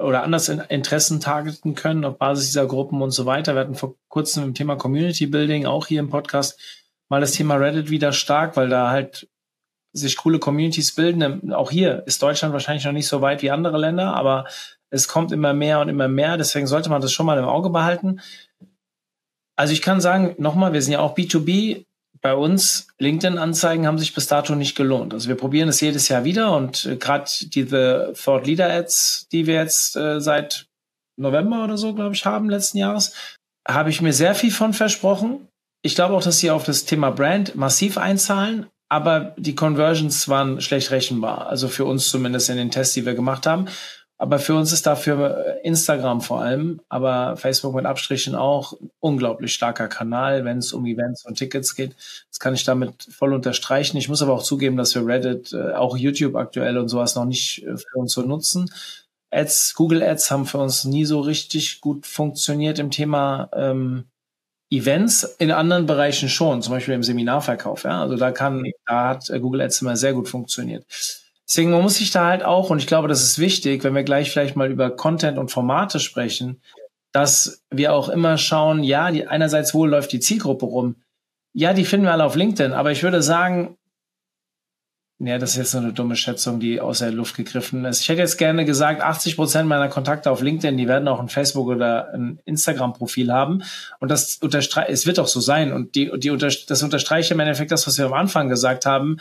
oder anders in Interessen targeten können auf Basis dieser Gruppen und so weiter. Wir hatten vor kurzem im Thema Community Building auch hier im Podcast mal das Thema Reddit wieder stark, weil da halt sich coole Communities bilden. Auch hier ist Deutschland wahrscheinlich noch nicht so weit wie andere Länder, aber es kommt immer mehr und immer mehr. Deswegen sollte man das schon mal im Auge behalten. Also ich kann sagen, nochmal, wir sind ja auch B zwei B. Bei uns, LinkedIn-Anzeigen haben sich bis dato nicht gelohnt. Also wir probieren es jedes Jahr wieder und äh, gerade diese Thought Leader Ads, die wir jetzt äh, seit November oder so, glaube ich, haben letzten Jahres, habe ich mir sehr viel von versprochen. Ich glaube auch, dass sie auf das Thema Brand massiv einzahlen, aber die Conversions waren schlecht rechenbar. Also für uns zumindest in den Tests, die wir gemacht haben. Aber für uns ist dafür Instagram vor allem, aber Facebook mit Abstrichen auch ein unglaublich starker Kanal, wenn es um Events und Tickets geht. Das kann ich damit voll unterstreichen. Ich muss aber auch zugeben, dass wir Reddit, äh, auch YouTube aktuell und sowas noch nicht äh, für uns so nutzen. Ads, Google Ads haben für uns nie so richtig gut funktioniert im Thema ähm, Events, in anderen Bereichen schon, zum Beispiel im Seminarverkauf. Ja? Also da kann, da hat äh, Google Ads immer sehr gut funktioniert. Deswegen man muss sich da halt auch, und ich glaube, das ist wichtig, wenn wir gleich vielleicht mal über Content und Formate sprechen, dass wir auch immer schauen, ja, die, einerseits wohl läuft die Zielgruppe rum. Ja, die finden wir alle auf LinkedIn, aber ich würde sagen, ja, das ist jetzt so eine dumme Schätzung, die aus der Luft gegriffen ist. Ich hätte jetzt gerne gesagt, achtzig Prozent meiner Kontakte auf LinkedIn, die werden auch ein Facebook- oder ein Instagram-Profil haben. Und das unterstreicht, es wird auch so sein. Und die, die unter, das unterstreicht im Endeffekt das, was wir am Anfang gesagt haben.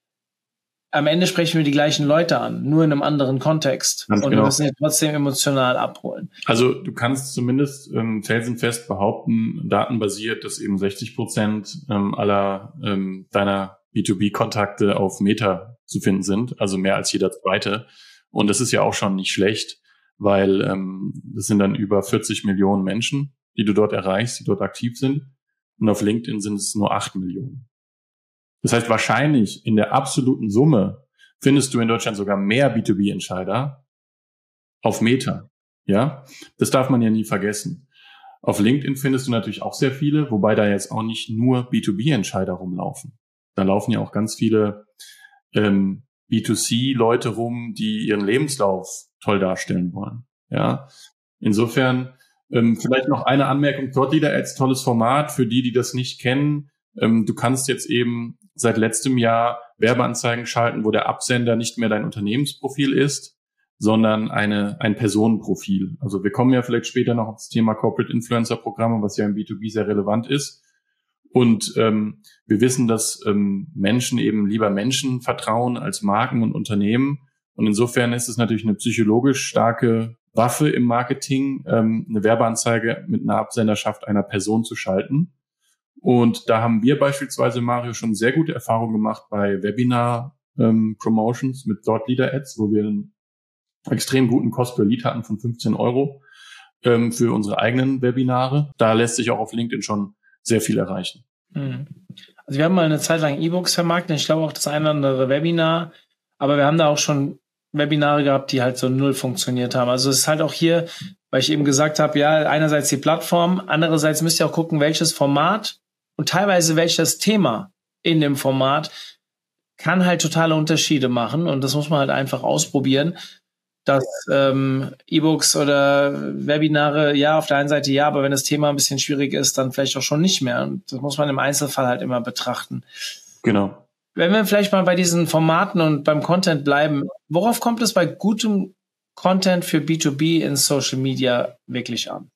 Am Ende sprechen wir die gleichen Leute an, nur in einem anderen Kontext. Ganz und genau. Wir müssen sie trotzdem emotional abholen. Also du kannst zumindest ähm, felsenfest behaupten, datenbasiert, dass eben sechzig Prozent ähm, aller ähm, deiner B zwei B-Kontakte auf Meta zu finden sind, also mehr als jeder zweite. Und das ist ja auch schon nicht schlecht, weil ähm, das sind dann über vierzig Millionen Menschen, die du dort erreichst, die dort aktiv sind. Und auf LinkedIn sind es nur acht Millionen. Das heißt, wahrscheinlich in der absoluten Summe findest du in Deutschland sogar mehr B zwei B-Entscheider auf Meta. Ja, das darf man ja nie vergessen. Auf LinkedIn findest du natürlich auch sehr viele, wobei da jetzt auch nicht nur B zwei B-Entscheider rumlaufen. Da laufen ja auch ganz viele ähm, B zwei C-Leute rum, die ihren Lebenslauf toll darstellen wollen. Ja, insofern ähm, vielleicht noch eine Anmerkung. Thought Leader Ads, tolles Format für die, die das nicht kennen. Ähm, du kannst jetzt eben seit letztem Jahr Werbeanzeigen schalten, wo der Absender nicht mehr dein Unternehmensprofil ist, sondern eine ein Personenprofil. Also wir kommen ja vielleicht später noch auf das Thema Corporate Influencer Programme, was ja im B zwei B sehr relevant ist. Und ähm, wir wissen, dass ähm, Menschen eben lieber Menschen vertrauen als Marken und Unternehmen. Und insofern ist es natürlich eine psychologisch starke Waffe im Marketing, ähm, eine Werbeanzeige mit einer Absenderschaft einer Person zu schalten. Und da haben wir beispielsweise, Mario, schon sehr gute Erfahrungen gemacht bei Webinar-Promotions ähm, mit Thought Leader Ads, wo wir einen extrem guten Cost per Lead hatten von fünfzehn Euro ähm, für unsere eigenen Webinare. Da lässt sich auch auf LinkedIn schon sehr viel erreichen. Also wir haben mal eine Zeit lang E-Books vermarktet. Ich glaube auch das eine oder andere Webinar. Aber wir haben da auch schon Webinare gehabt, die halt so null funktioniert haben. Also es ist halt auch hier, weil ich eben gesagt habe, ja, einerseits die Plattform, andererseits müsst ihr auch gucken, welches Format und teilweise welches Thema in dem Format kann halt totale Unterschiede machen. Und das muss man halt einfach ausprobieren. Dass ähm, E-Books oder Webinare, ja, auf der einen Seite ja, aber wenn das Thema ein bisschen schwierig ist, dann vielleicht auch schon nicht mehr. Und das muss man im Einzelfall halt immer betrachten. Genau. Wenn wir vielleicht mal bei diesen Formaten und beim Content bleiben, worauf kommt es bei gutem Content für B zwei B in Social Media wirklich an?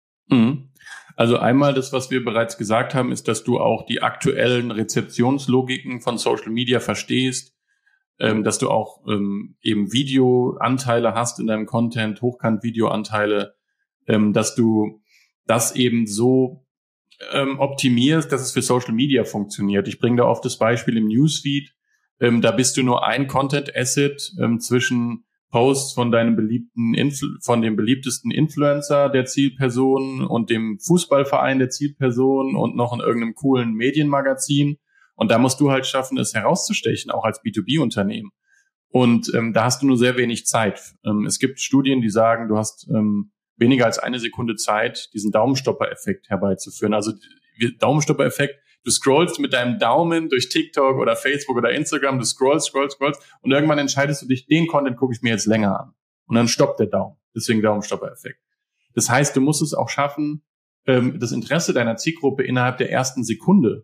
Mhm. Also einmal das, was wir bereits gesagt haben, ist, dass du auch die aktuellen Rezeptionslogiken von Social Media verstehst, ähm, dass du auch ähm, eben Videoanteile hast in deinem Content, Hochkant-Videoanteile, ähm, dass du das eben so ähm, optimierst, dass es für Social Media funktioniert. Ich bringe da oft das Beispiel im Newsfeed. Ähm, da bist du nur ein Content-Asset ähm, zwischen Posts von deinem beliebten, Influ- von dem beliebtesten Influencer der Zielperson und dem Fußballverein der Zielperson und noch in irgendeinem coolen Medienmagazin. Und da musst du halt schaffen, es herauszustechen, auch als B zwei B-Unternehmen. Und ähm, da hast du nur sehr wenig Zeit. Ähm, es gibt Studien, die sagen, du hast ähm, weniger als eine Sekunde Zeit, diesen Daumenstopper-Effekt herbeizuführen. Also Daumenstopper-Effekt, du scrollst mit deinem Daumen durch TikTok oder Facebook oder Instagram, du scrollst, scrollst, scrollst und irgendwann entscheidest du dich, den Content gucke ich mir jetzt länger an. Und dann stoppt der Daumen. Deswegen Daumenstopper-Effekt. Das heißt, du musst es auch schaffen, ähm, das Interesse deiner Zielgruppe innerhalb der ersten Sekunde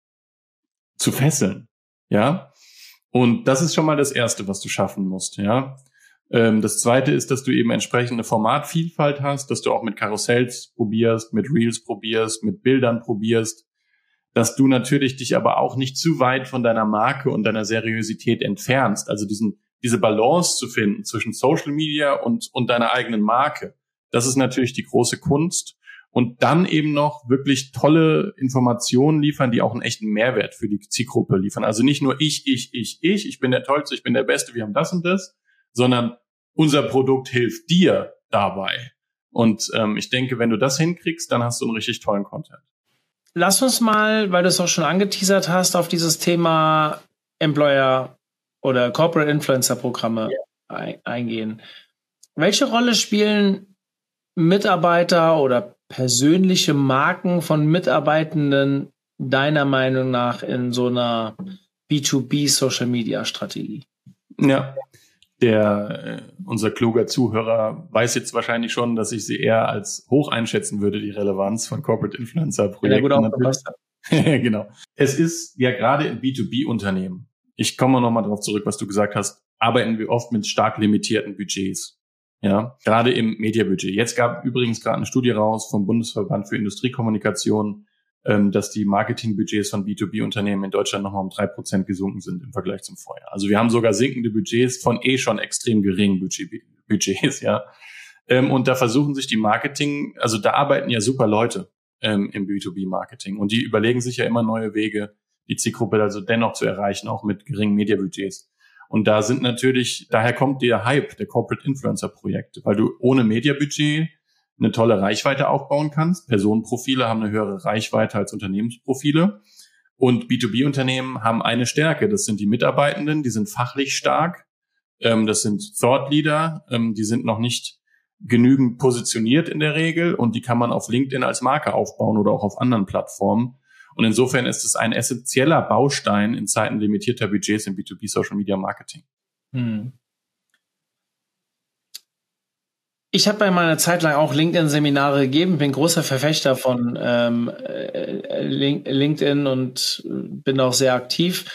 zu fesseln. Ja. Und das ist schon mal das Erste, was du schaffen musst. Ja. Ähm, das Zweite ist, dass du eben entsprechende Formatvielfalt hast, dass du auch mit Karussells probierst, mit Reels probierst, mit Bildern probierst, dass du natürlich dich aber auch nicht zu weit von deiner Marke und deiner Seriosität entfernst. Also diesen, diese Balance zu finden zwischen Social Media und, und deiner eigenen Marke. Das ist natürlich die große Kunst. Und dann eben noch wirklich tolle Informationen liefern, die auch einen echten Mehrwert für die Zielgruppe liefern. Also nicht nur ich, ich, ich, ich, ich bin der Tollste, ich bin der Beste, wir haben das und das, sondern unser Produkt hilft dir dabei. Und ähm, ich denke, wenn du das hinkriegst, dann hast du einen richtig tollen Content. Lass uns mal, weil du es auch schon angeteasert hast, auf dieses Thema Employer oder Corporate Influencer Programme ja. ein, eingehen. Welche Rolle spielen Mitarbeiter oder persönliche Marken von Mitarbeitenden deiner Meinung nach in so einer B zwei B Social Media Strategie? Ja, der äh, unser kluger Zuhörer weiß jetzt wahrscheinlich schon, dass ich sie eher als hoch einschätzen würde, die Relevanz von Corporate Influencer Projekten. Ja, gut genau. Es ist ja gerade in B zwei B Unternehmen, ich komme nochmal darauf zurück, was du gesagt hast, arbeiten wir oft mit stark limitierten Budgets. Ja, gerade im Mediabudget. Jetzt gab übrigens gerade eine Studie raus vom Bundesverband für Industriekommunikation, ähm, dass die Marketingbudgets von B zwei B Unternehmen in Deutschland nochmal um drei Prozent gesunken sind im Vergleich zum Vorjahr. Also wir haben sogar sinkende Budgets von eh schon extrem geringen Budget, Budgets, ja. Ähm, und da versuchen sich die Marketing, also da arbeiten ja super Leute ähm, im B zwei B Marketing und die überlegen sich ja immer neue Wege, die Zielgruppe also dennoch zu erreichen, auch mit geringen Mediabudgets. Und da sind natürlich, daher kommt der Hype der Corporate Influencer Projekte, weil du ohne Mediabudget eine tolle Reichweite aufbauen kannst. Personenprofile haben eine höhere Reichweite als Unternehmensprofile. Und B zwei B Unternehmen haben eine Stärke. Das sind die Mitarbeitenden, die sind fachlich stark. Ähm, das sind Thought Leader, ähm, die sind noch nicht genügend positioniert in der Regel und die kann man auf LinkedIn als Marke aufbauen oder auch auf anderen Plattformen. Und insofern ist es ein essentieller Baustein in Zeiten limitierter Budgets im B zwei B Social Media Marketing. Hm. Ich habe bei meiner Zeit lang auch LinkedIn-Seminare gegeben, bin großer Verfechter von ähm, äh, LinkedIn und bin auch sehr aktiv.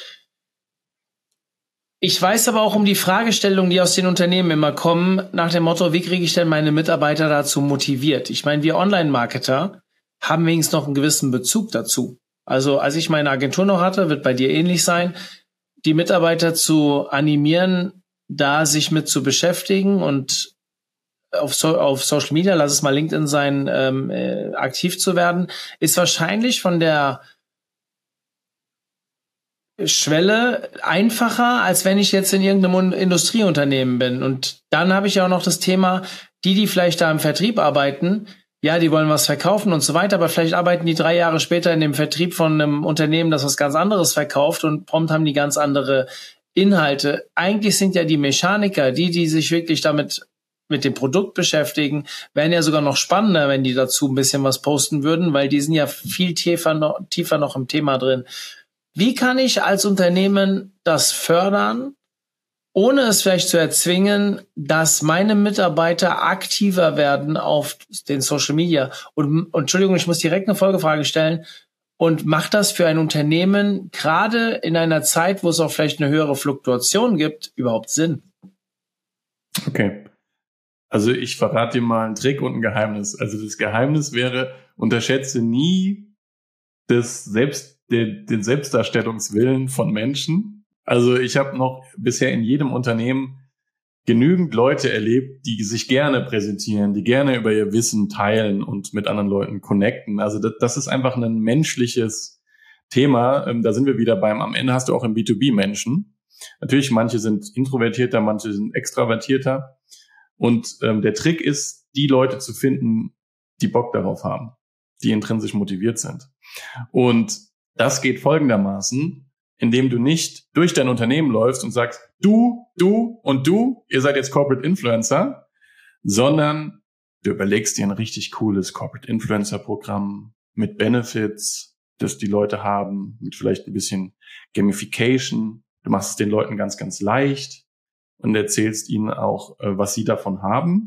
Ich weiß aber auch um die Fragestellungen, die aus den Unternehmen immer kommen, nach dem Motto, wie kriege ich denn meine Mitarbeiter dazu motiviert? Ich meine, wir Online-Marketer haben wenigstens noch einen gewissen Bezug dazu. Also als ich meine Agentur noch hatte, wird bei dir ähnlich sein, die Mitarbeiter zu animieren, da sich mit zu beschäftigen und auf, so, auf Social Media, lass es mal LinkedIn sein, ähm, äh, aktiv zu werden, ist wahrscheinlich von der Schwelle einfacher, als wenn ich jetzt in irgendeinem Industrieunternehmen bin. Und dann habe ich ja auch noch das Thema, die, die vielleicht da im Vertrieb arbeiten, ja, die wollen was verkaufen und so weiter, aber vielleicht arbeiten die drei Jahre später in dem Vertrieb von einem Unternehmen, das was ganz anderes verkauft und prompt haben die ganz andere Inhalte. Eigentlich sind ja die Mechaniker, die, die sich wirklich damit mit dem Produkt beschäftigen, wären ja sogar noch spannender, wenn die dazu ein bisschen was posten würden, weil die sind ja viel tiefer noch, tiefer noch im Thema drin. Wie kann ich als Unternehmen das fördern, ohne es vielleicht zu erzwingen, dass meine Mitarbeiter aktiver werden auf den Social Media? Und, und Entschuldigung, ich muss direkt eine Folgefrage stellen. Und macht das für ein Unternehmen gerade in einer Zeit, wo es auch vielleicht eine höhere Fluktuation gibt, überhaupt Sinn? Okay. Also ich verrate dir mal einen Trick und ein Geheimnis. Also das Geheimnis wäre, unterschätze nie das Selbst, den, den Selbstdarstellungswillen von Menschen. Also ich habe noch bisher in jedem Unternehmen genügend Leute erlebt, die sich gerne präsentieren, die gerne über ihr Wissen teilen und mit anderen Leuten connecten. Also das, das ist einfach ein menschliches Thema. Da sind wir wieder beim, am Ende hast du auch im B zwei B Menschen. Natürlich, manche sind introvertierter, manche sind extravertierter. Und ähm, der Trick ist, die Leute zu finden, die Bock darauf haben, die intrinsisch motiviert sind. Und das geht folgendermaßen, indem du nicht durch dein Unternehmen läufst und sagst, du, du und du, ihr seid jetzt Corporate Influencer, sondern du überlegst dir ein richtig cooles Corporate Influencer Programm mit Benefits, das die Leute haben, mit vielleicht ein bisschen Gamification. Du machst es den Leuten ganz, ganz leicht und erzählst ihnen auch, was sie davon haben.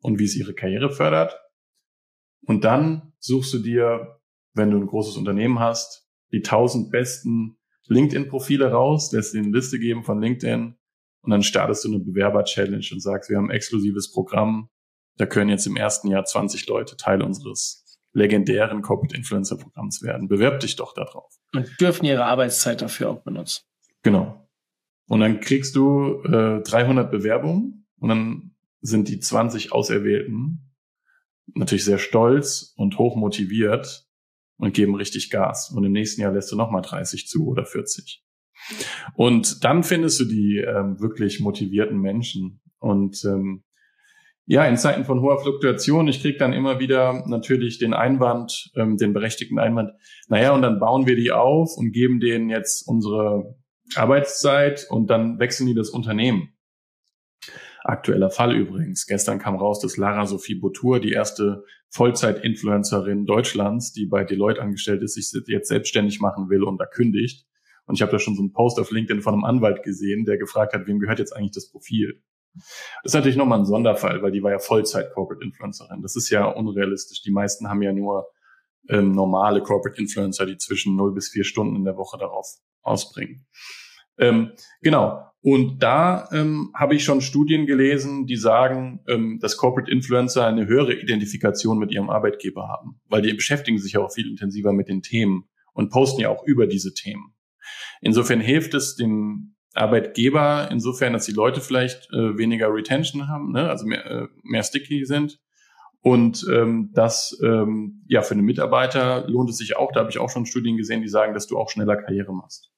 und wie es ihre Karriere fördert. Und dann suchst du dir, wenn du ein großes Unternehmen hast, die tausend besten LinkedIn-Profile raus, lässt dir eine Liste geben von LinkedIn und dann startest du eine Bewerber-Challenge und sagst, wir haben ein exklusives Programm, da können jetzt im ersten Jahr zwanzig Leute Teil unseres legendären Corporate Influencer Programms werden. Bewerb dich doch da drauf. Und dürfen ihre Arbeitszeit dafür auch benutzen. Genau. Und dann kriegst du äh, dreihundert Bewerbungen und dann sind die zwanzig Auserwählten natürlich sehr stolz und hoch motiviert und geben richtig Gas. Und im nächsten Jahr lässt du nochmal dreißig zu oder vierzig. Und dann findest du die ähm, wirklich motivierten Menschen. Und ähm, ja, in Zeiten von hoher Fluktuation, ich kriege dann immer wieder natürlich den Einwand, ähm, den berechtigten Einwand, naja, und dann bauen wir die auf und geben denen jetzt unsere Arbeitszeit und dann wechseln die das Unternehmen. Aktueller Fall übrigens. Gestern kam raus, dass Lara Sophie Boutour, die erste Vollzeit-Influencerin Deutschlands, die bei Deloitte angestellt ist, sich jetzt selbstständig machen will und da kündigt. Und ich habe da schon so einen Post auf LinkedIn von einem Anwalt gesehen, der gefragt hat, wem gehört jetzt eigentlich das Profil? Das ist natürlich nochmal ein Sonderfall, weil die war ja Vollzeit-Corporate-Influencerin. Das ist ja unrealistisch. Die meisten haben ja nur ähm, normale Corporate-Influencer, die zwischen null bis vier Stunden in der Woche darauf ausbringen. Ähm, genau. Und da ähm, habe ich schon Studien gelesen, die sagen, ähm, dass Corporate Influencer eine höhere Identifikation mit ihrem Arbeitgeber haben, weil die beschäftigen sich ja auch viel intensiver mit den Themen und posten ja auch über diese Themen. Insofern hilft es dem Arbeitgeber insofern, dass die Leute vielleicht äh, weniger Retention haben, ne? Also mehr, äh, mehr sticky sind. Und ähm, das, ähm, ja, für einen Mitarbeiter lohnt es sich auch, da habe ich auch schon Studien gesehen, die sagen, dass du auch schneller Karriere machst.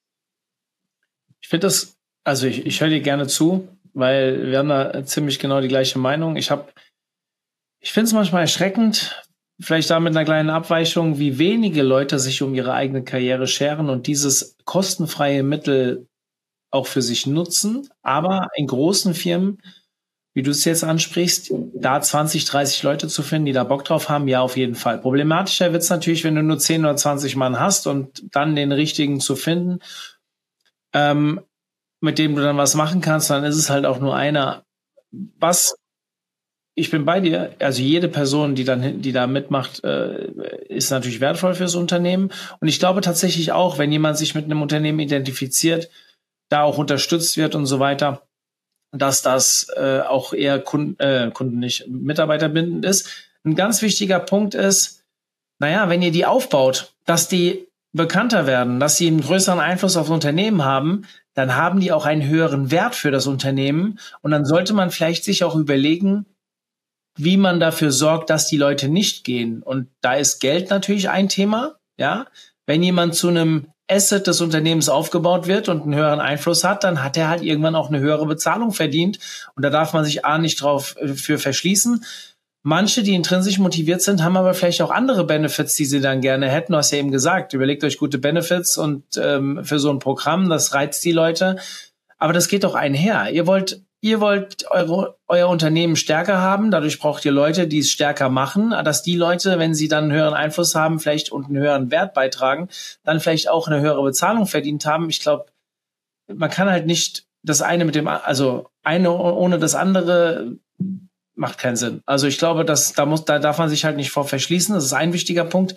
Ich finde das, also ich, ich höre dir gerne zu, weil wir haben da ziemlich genau die gleiche Meinung. Ich habe, ich finde es manchmal erschreckend, vielleicht da mit einer kleinen Abweichung, wie wenige Leute sich um ihre eigene Karriere scheren und dieses kostenfreie Mittel auch für sich nutzen. Aber in großen Firmen, wie du es jetzt ansprichst, da zwanzig, dreißig Leute zu finden, die da Bock drauf haben, ja, auf jeden Fall. Problematischer wird es natürlich, wenn du nur zehn oder zwanzig Mann hast und dann den richtigen zu finden, ähm, mit dem du dann was machen kannst, dann ist es halt auch nur einer. Was, ich bin bei dir, also jede Person, die dann, die da mitmacht, äh, ist natürlich wertvoll fürs Unternehmen. Und ich glaube tatsächlich auch, wenn jemand sich mit einem Unternehmen identifiziert, da auch unterstützt wird und so weiter, dass das äh, auch eher Kunden, äh, Kunden nicht mitarbeiterbindend ist. Ein ganz wichtiger Punkt ist, naja, wenn ihr die aufbaut, dass die bekannter werden, dass sie einen größeren Einfluss auf das Unternehmen haben, dann haben die auch einen höheren Wert für das Unternehmen. Und dann sollte man vielleicht sich auch überlegen, wie man dafür sorgt, dass die Leute nicht gehen. Und da ist Geld natürlich ein Thema. Ja, wenn jemand zu einem Asset des Unternehmens aufgebaut wird und einen höheren Einfluss hat, dann hat er halt irgendwann auch eine höhere Bezahlung verdient. Und da darf man sich A nicht drauf äh, für verschließen. Manche, die intrinsisch motiviert sind, haben aber vielleicht auch andere Benefits, die sie dann gerne hätten. Du hast ja eben gesagt, überlegt euch gute Benefits und ähm, für so ein Programm, das reizt die Leute. Aber das geht doch einher. Ihr wollt, ihr wollt eure, euer Unternehmen stärker haben. Dadurch braucht ihr Leute, die es stärker machen. Dass die Leute, wenn sie dann einen höheren Einfluss haben, vielleicht und einen höheren Wert beitragen, dann vielleicht auch eine höhere Bezahlung verdient haben. Ich glaube, man kann halt nicht das eine mit dem, also eine ohne das andere macht keinen Sinn. Also ich glaube, dass da muss, da darf man sich halt nicht vor verschließen. Das ist ein wichtiger Punkt.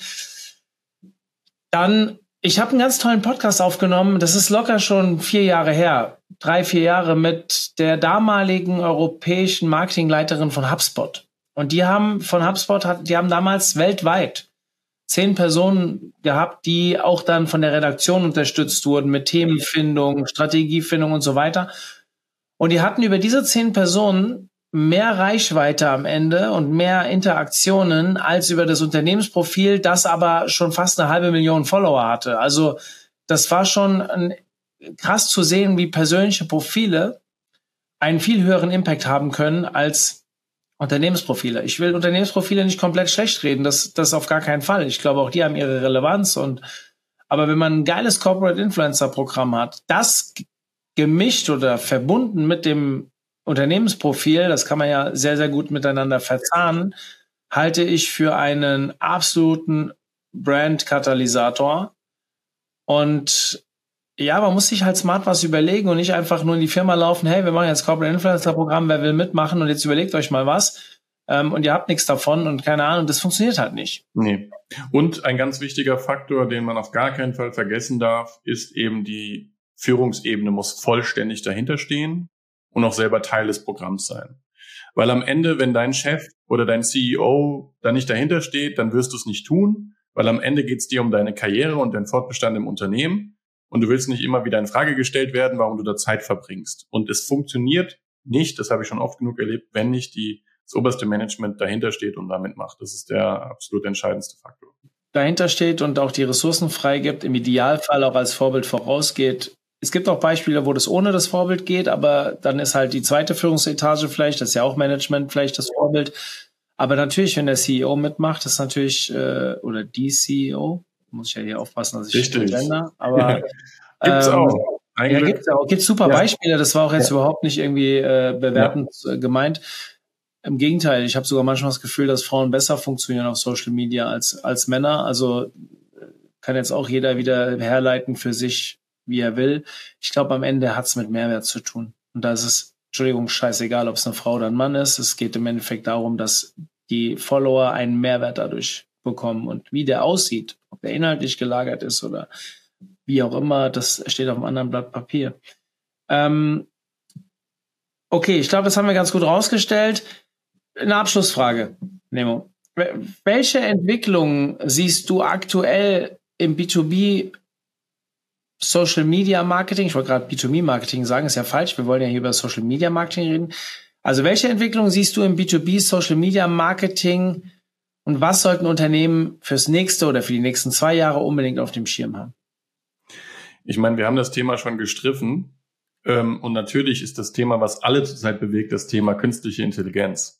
Dann, ich habe einen ganz tollen Podcast aufgenommen. Das ist locker schon vier Jahre her, drei, vier Jahre mit der damaligen europäischen Marketingleiterin von HubSpot. Und die haben von HubSpot, hat, die haben damals weltweit zehn Personen gehabt, die auch dann von der Redaktion unterstützt wurden mit Themenfindung, Strategiefindung und so weiter. Und die hatten über diese zehn Personen mehr Reichweite am Ende und mehr Interaktionen als über das Unternehmensprofil, das aber schon fast eine halbe Million Follower hatte. Also das war schon ein, krass zu sehen, wie persönliche Profile einen viel höheren Impact haben können als Unternehmensprofile. Ich will Unternehmensprofile nicht komplett schlecht reden, das, das auf gar keinen Fall. Ich glaube, auch die haben ihre Relevanz. Und aber wenn man ein geiles Corporate Influencer Programm hat, das gemischt oder verbunden mit dem Unternehmensprofil, das kann man ja sehr, sehr gut miteinander verzahnen, halte ich für einen absoluten Brand-Katalysator. Und ja, man muss sich halt smart was überlegen und nicht einfach nur in die Firma laufen, hey, wir machen jetzt Corporate Influencer Programm, wer will mitmachen und jetzt überlegt euch mal was. ähm, und ihr habt nichts davon und keine Ahnung, das funktioniert halt nicht. Nee. Und ein ganz wichtiger Faktor, den man auf gar keinen Fall vergessen darf, ist eben die Führungsebene muss vollständig dahinter stehen und auch selber Teil des Programms sein. Weil am Ende, wenn dein Chef oder dein C E O da nicht dahinter steht, dann wirst du es nicht tun, weil am Ende geht es dir um deine Karriere und deinen Fortbestand im Unternehmen und du willst nicht immer wieder in Frage gestellt werden, warum du da Zeit verbringst. Und es funktioniert nicht, das habe ich schon oft genug erlebt, wenn nicht die, das oberste Management dahinter steht und damit macht. Das ist der absolut entscheidendste Faktor. Dahinter steht und auch die Ressourcen freigibt, im Idealfall auch als Vorbild vorausgeht. Es gibt auch Beispiele, wo das ohne das Vorbild geht, aber dann ist halt die zweite Führungsetage vielleicht, das ist ja auch Management, vielleicht das Vorbild. Aber natürlich, wenn der C E O mitmacht, ist natürlich, äh, oder die C E O, muss ich ja hier aufpassen, dass ich nicht gender, aber gibt's ähm, auch. Ja, gibt's auch. Gibt's super ja. Beispiele, das war auch jetzt ja. überhaupt nicht irgendwie äh, bewertend ja. gemeint. Im Gegenteil, ich habe sogar manchmal das Gefühl, dass Frauen besser funktionieren auf Social Media als als Männer. Also kann jetzt auch jeder wieder herleiten für sich, wie er will. Ich glaube, am Ende hat's mit Mehrwert zu tun. Und da ist es, Entschuldigung, scheißegal, ob es eine Frau oder ein Mann ist. Es geht im Endeffekt darum, dass die Follower einen Mehrwert dadurch bekommen. Und wie der aussieht, ob der inhaltlich gelagert ist oder wie auch immer, das steht auf einem anderen Blatt Papier. Ähm, okay, ich glaube, das haben wir ganz gut rausgestellt. Eine Abschlussfrage, Nemo. Welche Entwicklungen siehst du aktuell im B zwei B Social Media Marketing? Ich wollte gerade B zwei B Marketing sagen, ist ja falsch. Wir wollen ja hier über Social Media Marketing reden. Also welche Entwicklungen siehst du im B zwei B Social Media Marketing und was sollten Unternehmen fürs nächste oder für die nächsten zwei Jahre unbedingt auf dem Schirm haben? Ich meine, wir haben das Thema schon gestriffen. Ähm, und natürlich ist das Thema, was alle zurzeit bewegt, das Thema künstliche Intelligenz.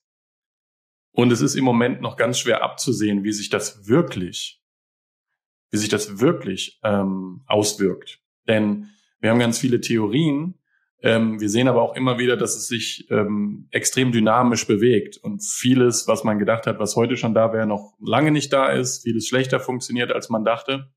Und es ist im Moment noch ganz schwer abzusehen, wie sich das wirklich, wie sich das wirklich ähm, auswirkt. Denn wir haben ganz viele Theorien. Ähm, wir sehen aber auch immer wieder, dass es sich ähm, extrem dynamisch bewegt und vieles, was man gedacht hat, was heute schon da wäre, noch lange nicht da ist. Vieles schlechter funktioniert, als man dachte.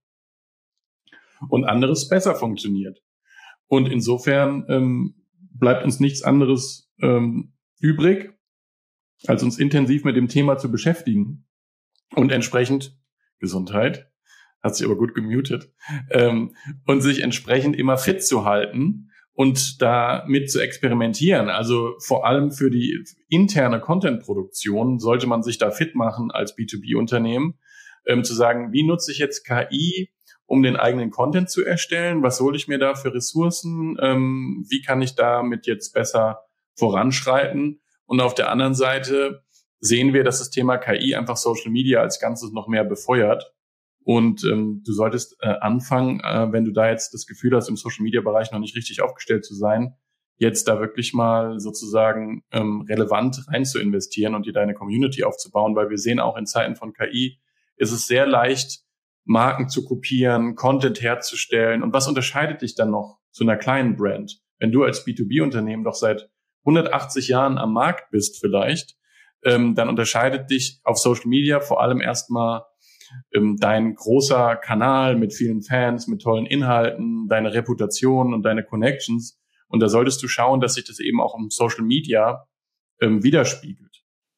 Und anderes besser funktioniert. Und insofern ähm, bleibt uns nichts anderes ähm, übrig, als uns intensiv mit dem Thema zu beschäftigen und entsprechend Gesundheit, hat sich aber gut gemutet, ähm, und sich entsprechend immer fit zu halten und damit zu experimentieren. Also vor allem für die interne Content-Produktion sollte man sich da fit machen als B zwei B-Unternehmen, ähm, zu sagen, wie nutze ich jetzt K I, um den eigenen Content zu erstellen? Was hole ich mir da für Ressourcen? Ähm, wie kann ich damit jetzt besser voranschreiten? Und auf der anderen Seite sehen wir, dass das Thema K I einfach Social Media als Ganzes noch mehr befeuert. Und ähm, du solltest äh, anfangen, äh, wenn du da jetzt das Gefühl hast, im Social-Media-Bereich noch nicht richtig aufgestellt zu sein, jetzt da wirklich mal sozusagen ähm, relevant rein zu investieren und dir deine Community aufzubauen, weil wir sehen auch in Zeiten von K I, ist es sehr leicht, Marken zu kopieren, Content herzustellen. Und was unterscheidet dich dann noch zu einer kleinen Brand? Wenn du als B zwei B-Unternehmen doch seit hundertachtzig Jahren am Markt bist vielleicht, ähm, dann unterscheidet dich auf Social Media vor allem erstmal ähm, dein großer Kanal mit vielen Fans, mit tollen Inhalten, deine Reputation und deine Connections. Und da solltest du schauen, dass sich das eben auch im Social Media ähm, widerspiegelt.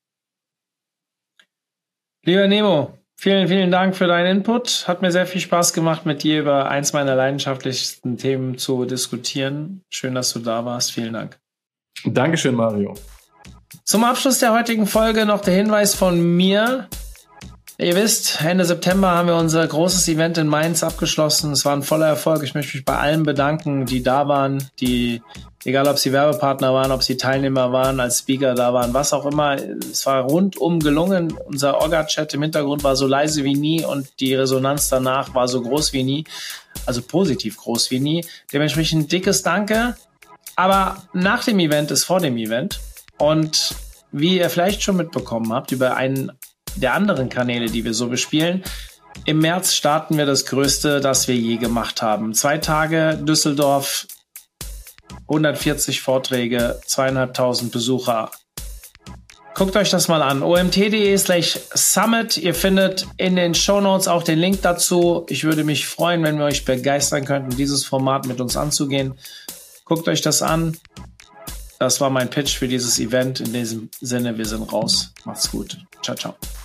Lieber Nemo, vielen, vielen Dank für deinen Input. Hat mir sehr viel Spaß gemacht, mit dir über eins meiner leidenschaftlichsten Themen zu diskutieren. Schön, dass du da warst. Vielen Dank. Dankeschön, Mario. Zum Abschluss der heutigen Folge noch der Hinweis von mir. Ihr wisst, Ende September haben wir unser großes Event in Mainz abgeschlossen. Es war ein voller Erfolg. Ich möchte mich bei allen bedanken, die da waren, die, egal ob sie Werbepartner waren, ob sie Teilnehmer waren, als Speaker da waren, was auch immer. Es war rundum gelungen. Unser Orga-Chat im Hintergrund war so leise wie nie und die Resonanz danach war so groß wie nie. Also positiv groß wie nie. Dementsprechend ein dickes Danke. Aber nach dem Event ist vor dem Event. Und wie ihr vielleicht schon mitbekommen habt, über einen der anderen Kanäle, die wir so bespielen, im März starten wir das Größte, das wir je gemacht haben. Zwei Tage Düsseldorf, hundertvierzig Vorträge, zweieinhalbtausend Besucher. Guckt euch das mal an. omt.de slash summit. Ihr findet in den Shownotes auch den Link dazu. Ich würde mich freuen, wenn wir euch begeistern könnten, dieses Format mit uns anzugehen. Guckt euch das an. Das war mein Pitch für dieses Event. In diesem Sinne, wir sind raus. Macht's gut. Ciao, ciao.